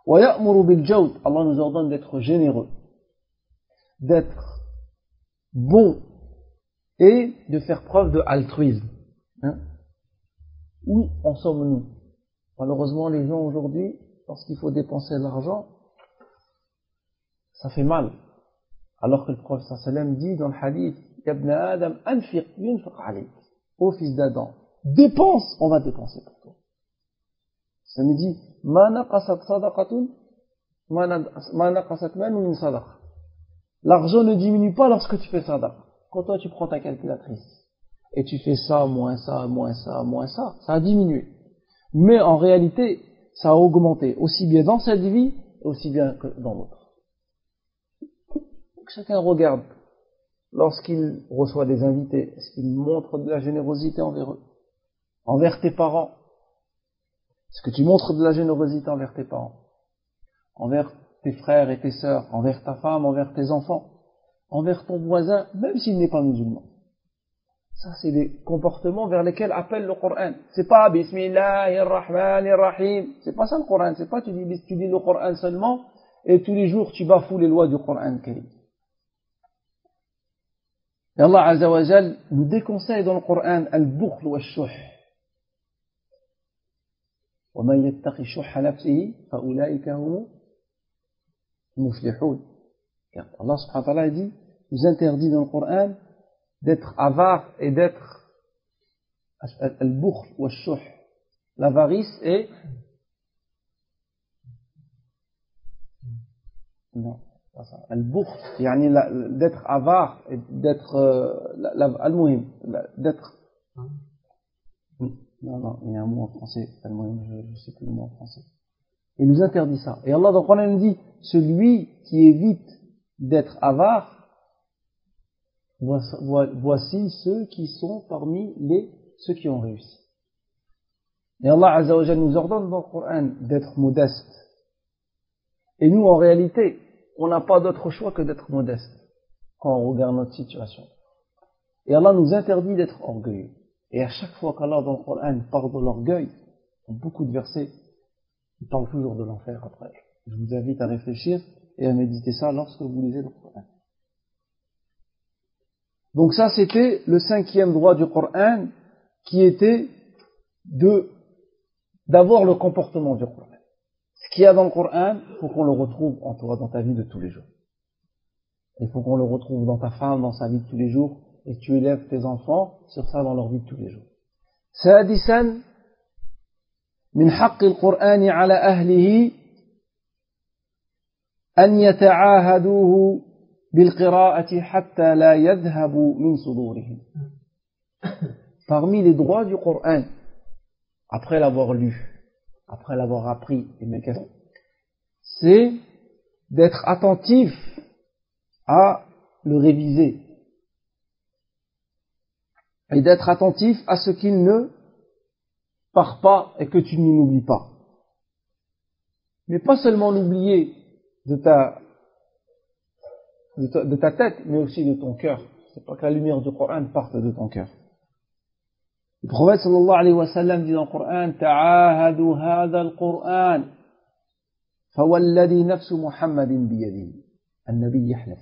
وَيَأْمُرُ بِالْجَوْدِ. Allah nous ordonne d'être généreux, d'être bon et de faire preuve de altruisme. Où en sommes-nous? Malheureusement, les gens aujourd'hui, lorsqu'il faut dépenser de l'argent, ça fait mal. Alors que le prophète sallam dit dans le hadith, Ya ibn Adam, anfiq yunfiq alayk. Ô fils d'Adam, dépense, on va dépenser pour toi. Ça me dit, ma naqasat sadaqatun, ma naqasat malun min sadaqa. L'argent ne diminue pas lorsque tu fais sadaqa. Quand toi tu prends ta calculatrice et tu fais ça, moins ça, moins ça, moins ça, ça a diminué. Mais en réalité, ça a augmenté, aussi bien dans cette vie, aussi bien que dans l'autre. Chacun regarde, lorsqu'il reçoit des invités, est-ce qu'il montre de la générosité envers eux, envers tes parents? Est-ce que tu montres de la générosité envers tes parents, envers tes frères et tes sœurs, envers ta femme, envers tes enfants, envers ton voisin, même s'il n'est pas musulman? Ça, c'est des comportements vers lesquels appelle le Coran. C'est pas Bismillahirrahmanirrahim. C'est pas ça le Coran. C'est pas tu dis le Coran seulement et tous les jours tu bafoues les lois du Coran Karim. Et Allah Azza wa Jal nous déconseille dans le Coran al-bukhl wa al-shuh. Wa man yattaqi shuhha nafsihi fa ulaika hum muflihun. Allah subhanahu wa ta'ala dit, nous interdit dans le Coran d'être avare et d'être al-bukhl wa al-shuh. L'avarice et non. Al-bukhl, yani d'être avare et d'être al-muhim, d'être non, il y a un mot en français, al-muhim, je sais plus le mot en français. Il nous interdit ça. Et Allah dans le Coran nous dit, celui qui évite d'être avare, voici ceux qui sont parmi ceux qui ont réussi. Et Allah Azza wa Jalla nous ordonne dans le Coran d'être modeste. Et nous, en réalité, on n'a pas d'autre choix que d'être modeste quand on regarde notre situation. Et Allah nous interdit d'être orgueilleux. Et à chaque fois qu'Allah dans le Coran parle de l'orgueil, dans beaucoup de versets, il parle toujours de l'enfer après. Je vous invite à réfléchir et à méditer ça lorsque vous lisez le Coran. Donc ça, c'était le 5e droit du Coran, qui était d'avoir le comportement du Coran. Ce qu'il y a dans le Coran, il faut qu'on le retrouve en toi dans ta vie de tous les jours. Il faut qu'on le retrouve dans ta femme, dans sa vie de tous les jours, et tu élèves tes enfants sur ça dans leur vie de tous les jours. سادسا من حق القرآن على أهله أن يتعاهدوه بالقراءة حتى لا يذهب من صدورهم. Parmi les droits du Coran, après l'avoir lu, après l'avoir appris, c'est d'être attentif à le réviser et d'être attentif à ce qu'il ne part pas et que tu ne l'oublies pas. Mais pas seulement l'oublier de ta tête, mais aussi de ton cœur. C'est pas que la lumière du Coran parte de ton cœur. Le prophète sallallahu alayhi wa sallam dit dans le Coran, ta'ahadu hadha al-Qur'an, fawalladhi nafsu Muhammadin biyadihi. النبي يحلف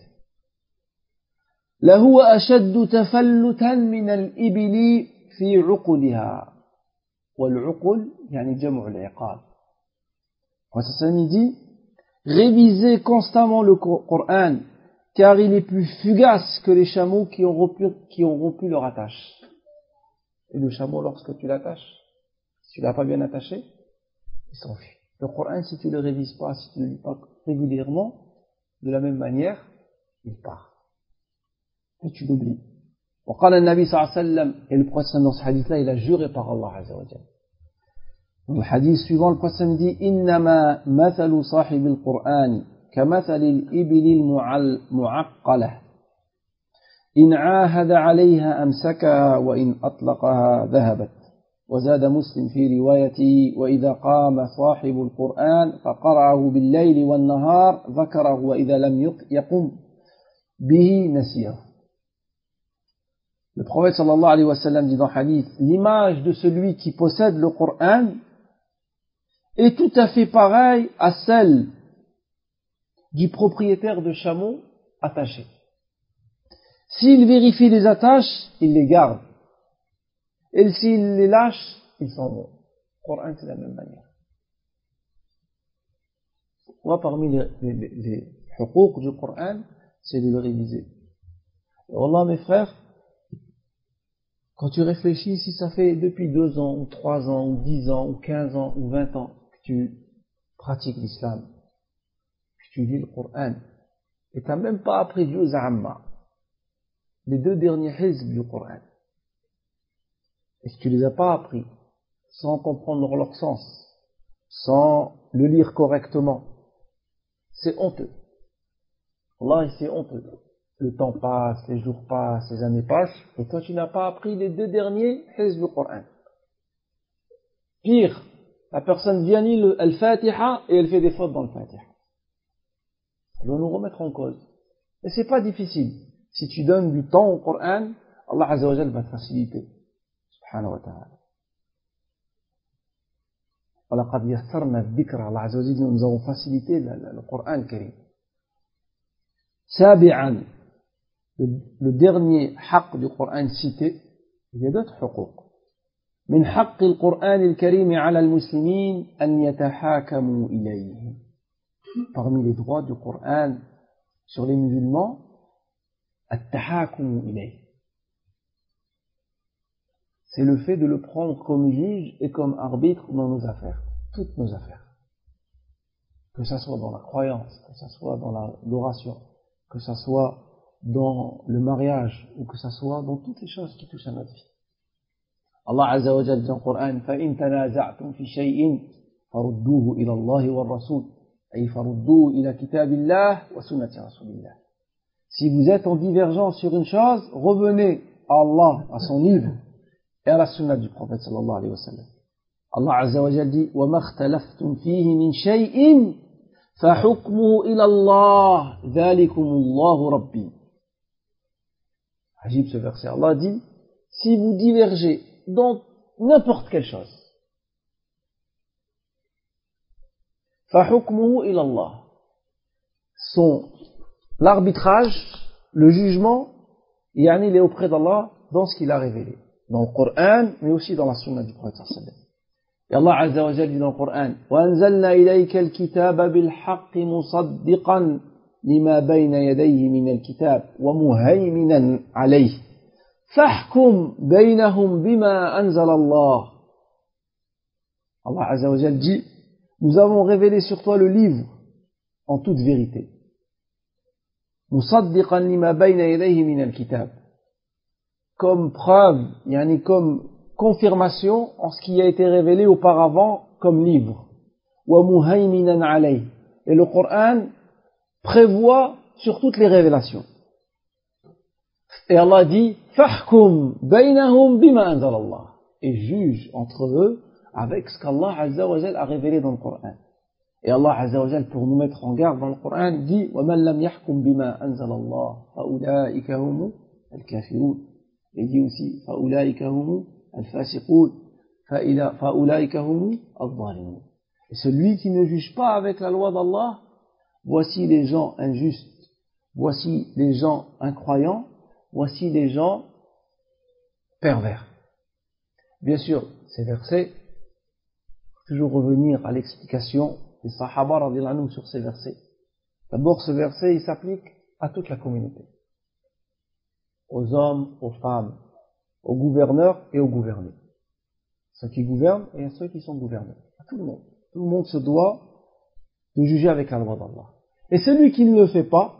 لهو أشد تفلتا من الإبل في عقلها والعقل يعني جمع العقال. Il dit, révisez constamment le Coran, car il est plus fugace que les chameaux qui ont rompu leur attache. Et le chameau, lorsque tu l'attaches, si tu l'as pas bien attaché, il s'enfuit. Le Coran, si tu le révises pas, si tu le lis pas régulièrement, de la même manière, il part. Et tu l'oublies. وقال النبي صلى الله عليه وسلم, et le prophète dans ce hadith-là, il a juré par Allah Azza wa Jalla. Dans le hadith suivant, le prophète dit, إنما مثل صاحب القرآن كمثل الإبل المعقلة إن عاهد عليها أمسكها وإن أطلقها ذهبت. وزاد مسلم في روايته وإذا قام صاحب القرآن فقرأه بالليل والنهار ذكره وإذا لم يقم به نسيه. Le prophète sallallahu alayhi wa sallam dit dans le hadith, l'image de celui qui possède le Coran est tout à fait pareille à celle du propriétaire de chameaux attachés. S'il vérifie les attaches, il les garde. Et s'il les lâche, ils s'en vont. Le Coran, c'est la même manière. Moi, parmi les huquq du Coran, c'est de le réviser. Et Wallah, mes frères, quand tu réfléchis, si ça fait depuis 2 ans, ou 3 ans, ou 10 ans, ou 15 ans, ou 20 ans que tu pratiques l'islam, que tu lis le Coran, et tu n'as même pas appris Juz Amma, les 2 derniers hizb du Coran, et que tu les as pas appris, sans comprendre leur sens, sans le lire correctement, c'est honteux. Allah, c'est honteux. Le temps passe, les jours passent, les années passent, et toi tu n'as pas appris les 2 derniers hizb du Coran. Pire, la personne vient lire Al-Fatiha et elle fait des fautes dans le Fatiha. Elle doit nous remettre en cause. Et c'est pas difficile. Si tu donnes du temps au Coran, Allah Azza wa Jal va te faciliter. Subhanahu wa ta'ala. وَلَقَدْ يَسَّرْنَا الذِّكْرَ. Allah Azza wa Jal, nous avons facilité le Coran Karim. سابعا, le dernier haqq du Coran cité, il y a d'autres huquq. من حق القرآن الكريم على المسلمين أن يتحاكموا إليه. Parmi les droits du Coran sur les musulmans, التحاكم إليه. C'est le fait de le prendre comme juge et comme arbitre dans nos affaires, toutes nos affaires. Que ça soit dans la croyance, que ça soit dans l'adoration, que ça soit dans le mariage, ou que ça soit dans toutes les choses qui touchent à notre vie. Allah Azza wa Jalla dit dans le Coran, فَإِن تَنَازَعْتُمْ فِي شَيْءٍ فَرُدُّوهُ إِلَى اللَّهِ وَالرَّسُولِ أي فَرُدُّوهُ إِلى كِتَابِ اللَّهِ وَسُنَّةِ رَسُولِ اللَّهِ. Si vous êtes en divergence sur une chose, revenez à Allah, à son livre, et à la sunna du prophète sallallahu alayhi wa sallam. Allah Azza wa Jalla dit وَمَا اخْتَلَفْتُمْ فِيهِ مِنْ شَيْءٍ فَحُكْمُهُ إِلَى اللَّهِ ذَلِكُمُ اللَّهُ رَبِّي. Ajib ce verset. Allah dit, si vous divergez dans n'importe quelle chose, فَحُكْمُهُ إِلَى اللَّهِ, l'arbitrage, le jugement, il est auprès d'Allah dans ce qu'il a révélé, dans le Coran, mais aussi dans la sunna du prophète sallallahu alayhi wa sallam. Et Allah Azza wa Jalla dit dans le Coran, وَأَنزَلْنَا إِلَيْكَ الْكِتَابَ بِالْحَقِّ مُصَدِّقًا لِمَا بَيْنَ يَدَيْهِ مِنَ الْكِتَابِ وَمُهَيْمِنًا عَلَيْهِ فَاحْكُمْ بَيْنَهُمْ بِمَا أَنزَلَ اللَّهُ. Allah Azza wa Jalla dit, nous avons révélé sur toi le livre en toute vérité. مُصَدِّقًا لِمَا بَيْنَ يَدَيْهِ مِنَ الْكِتَابِ, comme preuve, comme confirmation en ce qui a été révélé auparavant comme livre. وَمُهَيْمِنًا عَلَيْهِ, et le Coran prévoit sur toutes les révélations. Et Allah dit فَحْكُمْ بَيْنَهُمْ بِمَا أَنزَلَ اللَّهُ, et juge entre eux avec ce qu'Allah Azza wa Jal a révélé dans le Coran. Et Allah Azza wa Jal, pour nous mettre en garde dans le Coran, dit وَمَنْ لَمْ يَحْكُمْ بِمَا أَنزَلَ اللَّهُ فَأُولَٰئِكَ هُمُ الْكَافِرُونَ. Et dit aussi فَأُولَٰئِكَ هُمُ الْفَاسِقُونَ فَأُولَٰئِكَ هُمُ الظَّالِمُونَ. Et celui qui ne juge pas avec la loi d'Allah, voici les gens injustes, voici les gens incroyants, voici les gens pervers. Bien sûr, ces versets, toujours revenir à l'explication des Sahaba radhiyallahu anhum sur ces versets. D'abord, ce verset, il s'applique à toute la communauté. Aux hommes, aux femmes, aux gouverneurs et aux gouvernés. Ceux qui gouvernent et à ceux qui sont gouvernés. À tout le monde. Tout le monde se doit de juger avec la loi d'Allah. Et celui qui ne le fait pas,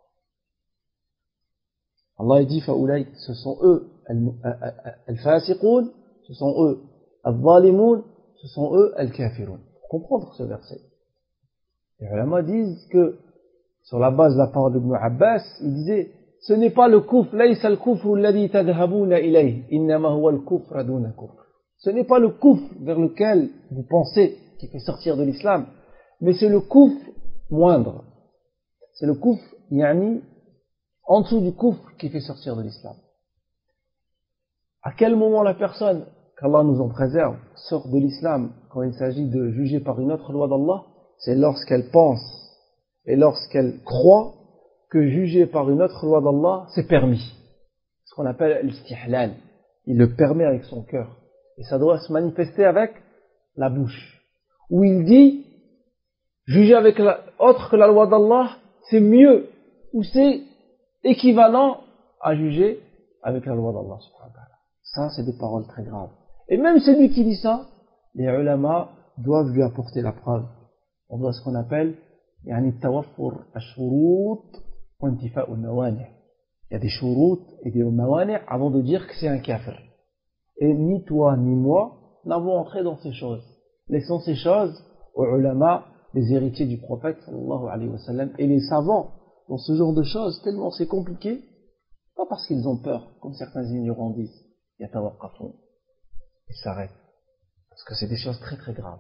Allah dit فَأُولَئِكَ, ce sont eux al-fasiqoun, ce sont eux al-zalimoun, ce sont eux al-kafiroun. Pour comprendre ce verset, les ulama disent que sur la base de la parole d'Ibn Abbas, il disait ce n'est pas le kufr, laysa al-kufr alladhi tadhhabuna ilayhi, innama huwa al-kufr duna kufr. Ce n'est pas le kufr vers lequel vous pensez qui fait sortir de l'islam, mais c'est le kufr moindre. C'est le kufr en dessous du kufr qui fait sortir de l'islam. À quel moment la personne qu'Allah nous en préserve, sortent de l'islam quand il s'agit de juger par une autre loi d'Allah, c'est lorsqu'elles pensent et lorsqu'elles croient que juger par une autre loi d'Allah, c'est permis. Ce qu'on appelle l'istihlal. Il le permet avec son cœur. Et ça doit se manifester avec la bouche. Où il dit, juger avec autre que la loi d'Allah, c'est mieux, ou c'est équivalent à juger avec la loi d'Allah. Ça, c'est des paroles très graves. Et même celui qui dit ça, les ulama doivent lui apporter la preuve. On doit ce qu'on appelle tawaffur ash-shurut wa intifa'u al-mawani'. Il y a des shurut et des mawani' avant de dire que c'est un kafir. Et ni toi ni moi n'avons entré dans ces choses. Laissons ces choses aux ulama, les héritiers du prophète sallallahu alayhi wa sallam, et les savants dans ce genre de choses, tellement c'est compliqué, pas parce qu'ils ont peur, comme certains ignorants disent, yatawaqqafun, ils s'arrêtent, parce que c'est des choses très très graves.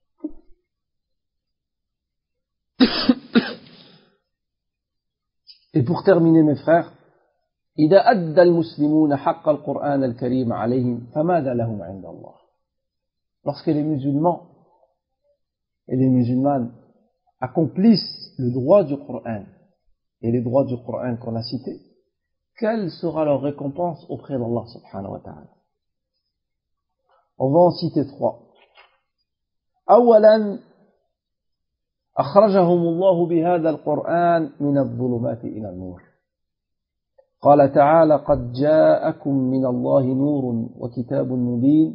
Et pour terminer mes frères, إذا أدى المسلمون حق القرآن الكريم عليهم فماذا لهم عند الله. Lorsque les musulmans et les musulmanes accomplissent le droit du Coran et les droits du Coran qu'on a cités, quelle sera leur récompense auprès d'Allah subhanahu wa ta'ala? On va en citer trois. أولا أخرجهم الله بهذا القرآن من الظلمات إلى النور. قال تعالى قد جاءكم من الله نور وكتاب مبين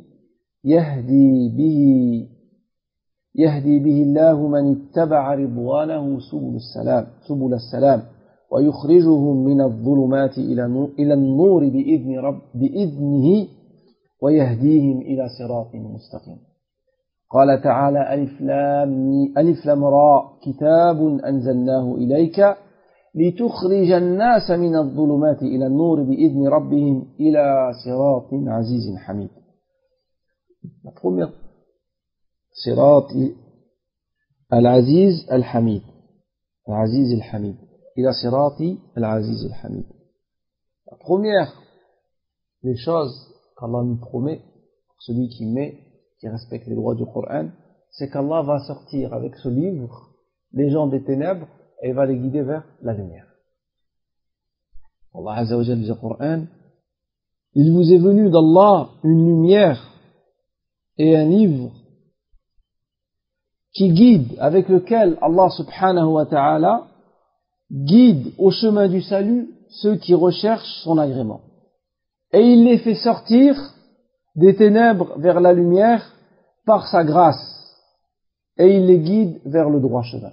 يهدي به الله من اتبع رضوانه سبل السلام ويخرجهم من الظلمات إلى النور بإذنه ويهديهم إلى صراط مستقيم. قال تعالى ألف لام راء كتاب أنزلناه إليك لتخرج الناس من الظلمات إلى النور بإذن ربهم إلى صراط عزيز حميد. La première, صراط العزيز الحميد. العزيز الحميد. إلى صراط العزيز الحميد. La première des choses qu'Allah nous promet, pour celui qui respecte les droits du Coran, c'est qu'Allah va sortir avec ce livre les gens des ténèbres et va les guider vers la lumière. Allah Azza wa Jalla dit au Coran, il vous est venu d'Allah une lumière et un livre qui guide, avec lequel Allah subhanahu wa ta'ala guide au chemin du salut ceux qui recherchent son agrément. Et il les fait sortir des ténèbres vers la lumière par sa grâce. Et il les guide vers le droit chemin.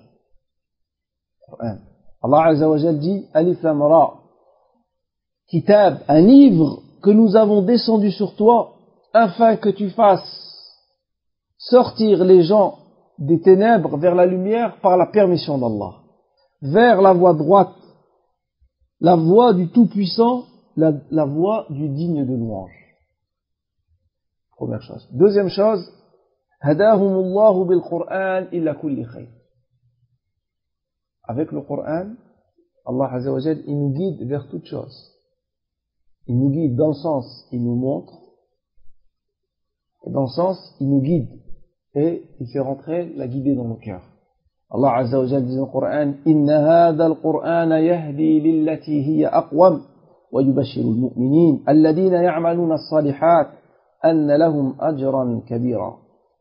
Allah Azza wa Jalla dit Alif Lam Ra, Kitab, un livre que nous avons descendu sur toi afin que tu fasses sortir les gens des ténèbres vers la lumière par la permission d'Allah, vers la voie droite, la voie du Tout-Puissant, la voie du digne de louange. Première chose. Deuxième chose, Hadahumullahu bil Qur'an illa kulli khayr. Avec le Coran, Allah Azza wa Jalla, il nous guide vers toute chose. Il nous guide dans le sens, il nous montre, et dans le sens, il nous guide, et il fait rentrer la guidée dans nos cœurs. Allah Azza wa Jalla dit dans le Coran, Inna hadha al-Qur'ana yahdi lillati hiya aqwam, wa yubashiru al-mu'minin, alladhina ya'maluna as-salihat, anna lahum ajran kabira.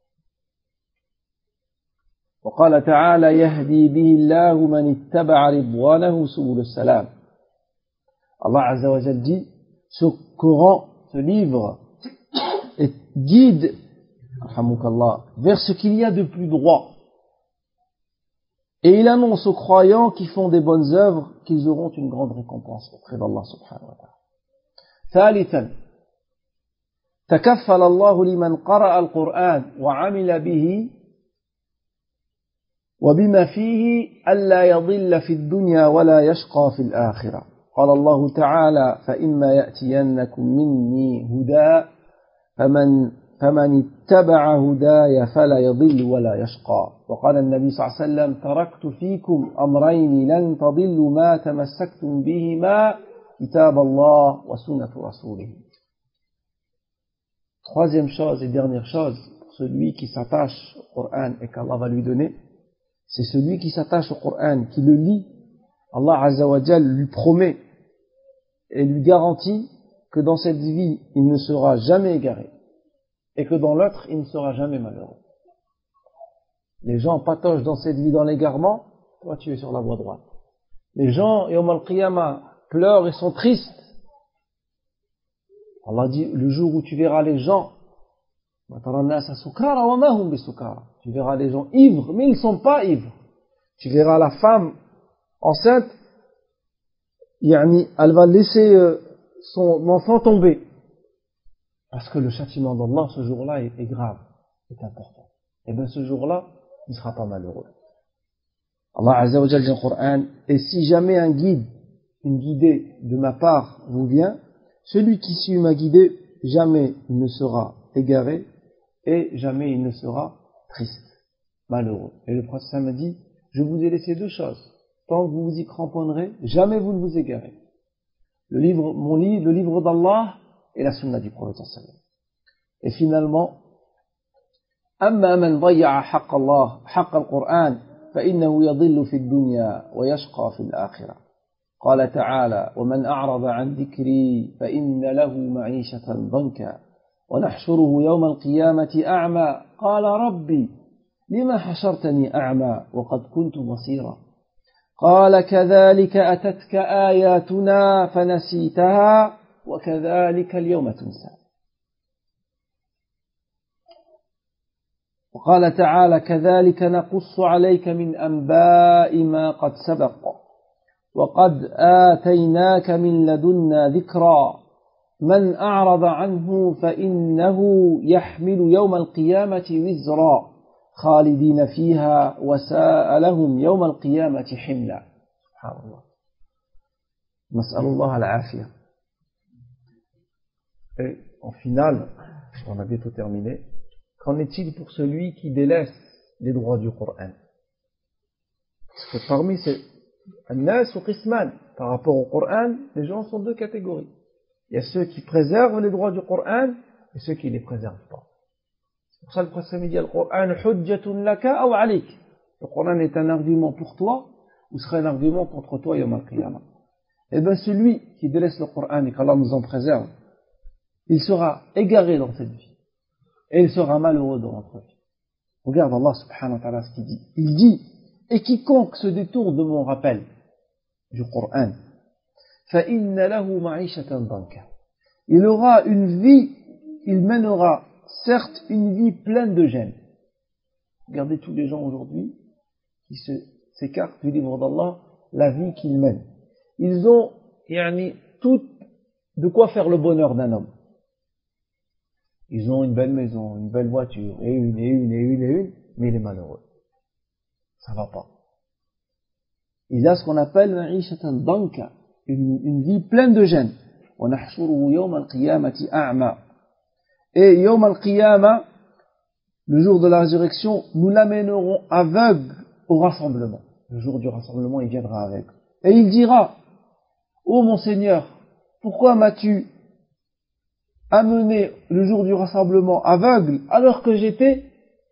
وقال تعالى يهدي به الله من اتبع رضوانه سبل السلام. Allah Azza wa Jalla dit, ce Coran, ce livre, guide vers ce qu'il y a de plus droit. Et il annonce aux croyants qui font des bonnes œuvres qu'ils auront une grande récompense auprès d'Allah subhanahu wa ta'ala. ثالثا تكفل الله لمن قرأ القرآن وعمل به وبما فيه ألا يضل في الدنيا ولا يشقى في الآخرة. قال الله تعالى فإما يأتينكم مني هدى فمن اتبع هداي فلا يضل ولا يشقى. وقال النبي صلى الله عليه وسلم تركت فيكم أمرين لن تضلوا ما تمسكتم بهما كتاب الله وسنة رسوله. Troisième chose et dernière chose, pour celui qui s'attache au Coran et qu'Allah va lui donner, c'est celui qui s'attache au Coran, qui le lit. Allah Azza wa Jal lui promet et lui garantit que dans cette vie, il ne sera jamais égaré et que dans l'autre, il ne sera jamais malheureux. Les gens patochent dans cette vie dans l'égarement, toi tu es sur la voie droite. Les gens, Yawm al-Qiyamah, pleurent et sont tristes. Allah dit, le jour où tu verras les gens, tu verras les gens ivres, mais ils ne sont pas ivres. Tu verras la femme enceinte, elle va laisser son enfant tomber. Parce que le châtiment d'Allah, ce jour-là, est grave, est important. Et bien ce jour-là, il ne sera pas malheureux. Allah Azza wa Jalla dit dans le Coran, et si jamais un guide, une guidée de ma part vous vient, celui qui suit ma guidée, jamais il ne sera égaré et jamais il ne sera triste, malheureux. Et le prophète m'a dit, je vous ai laissé deux choses. Tant que vous vous y cramponnerez, jamais vous ne vous égarez. Le livre d'Allah et la sunna du prophète. Et finalement, أما من ضيع حق الله حق القرآن فإنه يضل في الدنيا ويشقى في الآخرة. قال تعالى ومن أعرض عن ذكري فإن له معيشة ضنكا ونحشره يوم القيامة أعمى قال ربي لما حشرتني أعمى وقد كنت بصيرا قال كذلك أتتك آياتنا فنسيتها وكذلك اليوم تنسى. وقال تعالى كذلك نقص عليك من أنباء ما قد سبق وقد آتيناك من لدنا ذكرا من أعرض عنه فإنه يحمل يوم القيامة وزرا خالدين فيها وساء لهم يوم القيامة حملا. سبحان الله. نسأل الله العافية. Et en finale, on a bientôt terminé. Qu'en est-il pour celui qui délaisse les droits du Coran? Parce que parmi ces An-Nas ou Qisman, par rapport au Coran, les gens sont deux catégories. Il y a ceux qui préservent les droits du Coran et ceux qui ne les préservent pas. C'est pour ça que le prophète dit le Coran hujjatun laka ou alik. Le Coran est un argument pour toi ou sera un argument contre toi yawm al-qiyamah. Et bien celui qui délaisse le Coran et qu'Allah nous en préserve, il sera égaré dans cette vie. Et il sera malheureux dans notre vie. Regarde Allah subhanahu wa ta'ala ce qu'il dit. Il dit, et quiconque se détourne de mon rappel du Coran, فَإِنَّ لَهُ مَعِيشَةً ضَنْكًا. Il aura une vie, il mènera certes une vie pleine de gêne. Regardez tous les gens aujourd'hui qui s'écartent du livre d'Allah, la vie qu'ils mènent. Ils ont tout de quoi faire le bonheur d'un homme. Ils ont une belle maison, une belle voiture, et une, mais il est malheureux. Ça va pas. Il a ce qu'on appelle ma'ishatan danka, une vie pleine de gêne. Wa nahshuruhu yawm al-qiyamati a'ma. Et yawm al-qiyamah, le jour de la résurrection, nous l'amènerons aveugle au rassemblement. Le jour du rassemblement, il viendra aveugle. Et il dira, ô mon Seigneur, pourquoi m'as-tu amené le jour du rassemblement aveugle alors que j'étais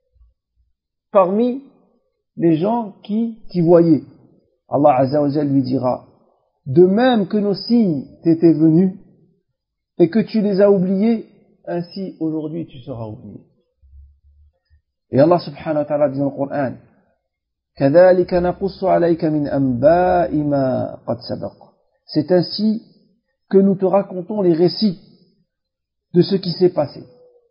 parmi les gens qui voyaient? Allah Azza wa Jalla lui dira, de même que nos signes t'étaient venus et que tu les as oubliés, ainsi aujourd'hui tu seras oublié. Et Allah subhanahu wa ta'ala dit dans le Coran, كَذَلِكَ نَقُصُّ عَلَيْكَ مِنْ أَنْبَاءِ مَا قَدْ سَبَقَ. C'est ainsi que nous te racontons les récits de ce qui s'est passé.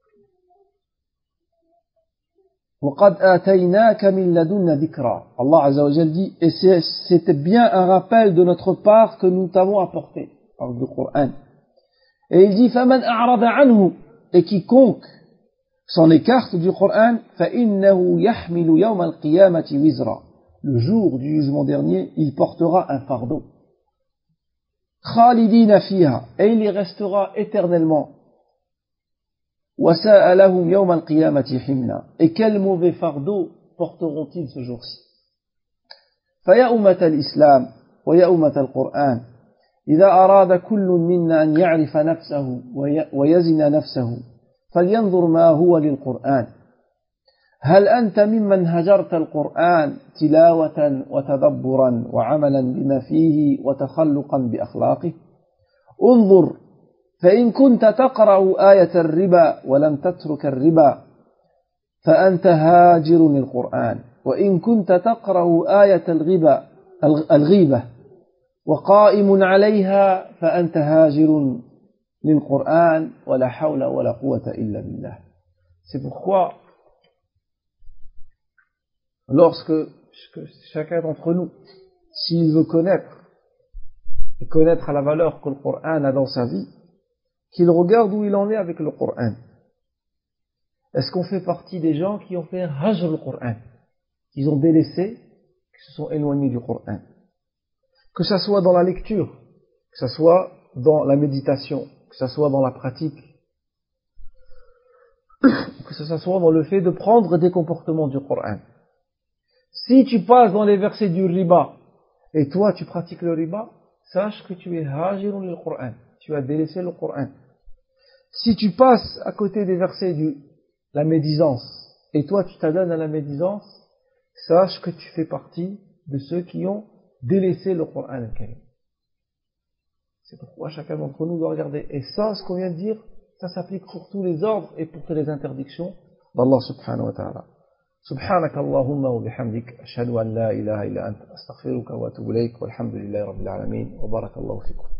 وَقَدْ آتَيْنَاكَ مِنْ لَدُنَّا ذِكْرًا. Allah Azza wa Jalla dit, et c'était bien un rappel de notre part que nous t'avons apporté, par le Coran. Et il dit, فَمَنْ أَعْرَضَ عَنْهُ. Et quiconque s'en écarte du Coran, فَإِنَّهُ يَحْمِلُ يَوْمَ الْقِيَامَةِ وِزْرًا. Le jour du jugement dernier, il portera un fardeau. خَالِدِينَ فِيهَا. Et il y restera éternellement. وَسَاءَ لَهُمْ يَوْمَ الْقِيَامَةِ حِمْلًا. Et quel mauvais fardeau porteront-ils ce jour-ci? فَيَا أُمَّةَ الْإِسْلَامِ وَيَا أُمَّةَ الْقُرْآنِ إِذَا أَرَادَ كُلٌّ مِنَّا أَنْ يَعْرِفَ نَفْسَهُ وَيَزِنَ نَفْسَهُ فلينظر ما هو للقرآن هل أنت ممن هجرت القرآن تلاوة وتدبرا وعملا بما فيه وتخلقا بأخلاقه انظر فإن كنت تقرأ آية الربا ولم تترك الربا فأنت هاجر للقرآن وإن كنت تقرأ آية الغيبة وقائم عليها فأنت هاجر للقرآن ولا حول ولا قوة إلا بالله. C'est pourquoi lorsque chacun d'entre nous, s'il veut connaître et connaître la valeur que le Coran a dans sa vie, qu'il regarde où il en est avec le Coran. Est-ce qu'on fait partie des gens qui ont fait hajr le Coran, qu'ils ont délaissé, qui se sont éloignés du Coran? Que ça soit dans la lecture, que ça soit dans la méditation, que ça soit dans la pratique, que ça soit dans le fait de prendre des comportements du Coran. Si tu passes dans les versets du riba et toi tu pratiques le riba, sache que tu es hajirun lil Coran, tu as délaissé le Coran. Si tu passes à côté des versets de la médisance et toi tu t'adonnes à la médisance, sache que tu fais partie de ceux qui ont délaissé le Coran al-Karim. C'est pourquoi chacun d'entre nous doit regarder. Et ça, ce qu'on vient de dire, ça s'applique pour tous les ordres et pour toutes les interdictions d'Allah subhanahu wa ta'ala. سبحانك اللهم وبحمدك أشهد أن لا إله إلا أنت أستغفرك وأتوب إليك والحمد لله رب العالمين وبارك الله فيكم.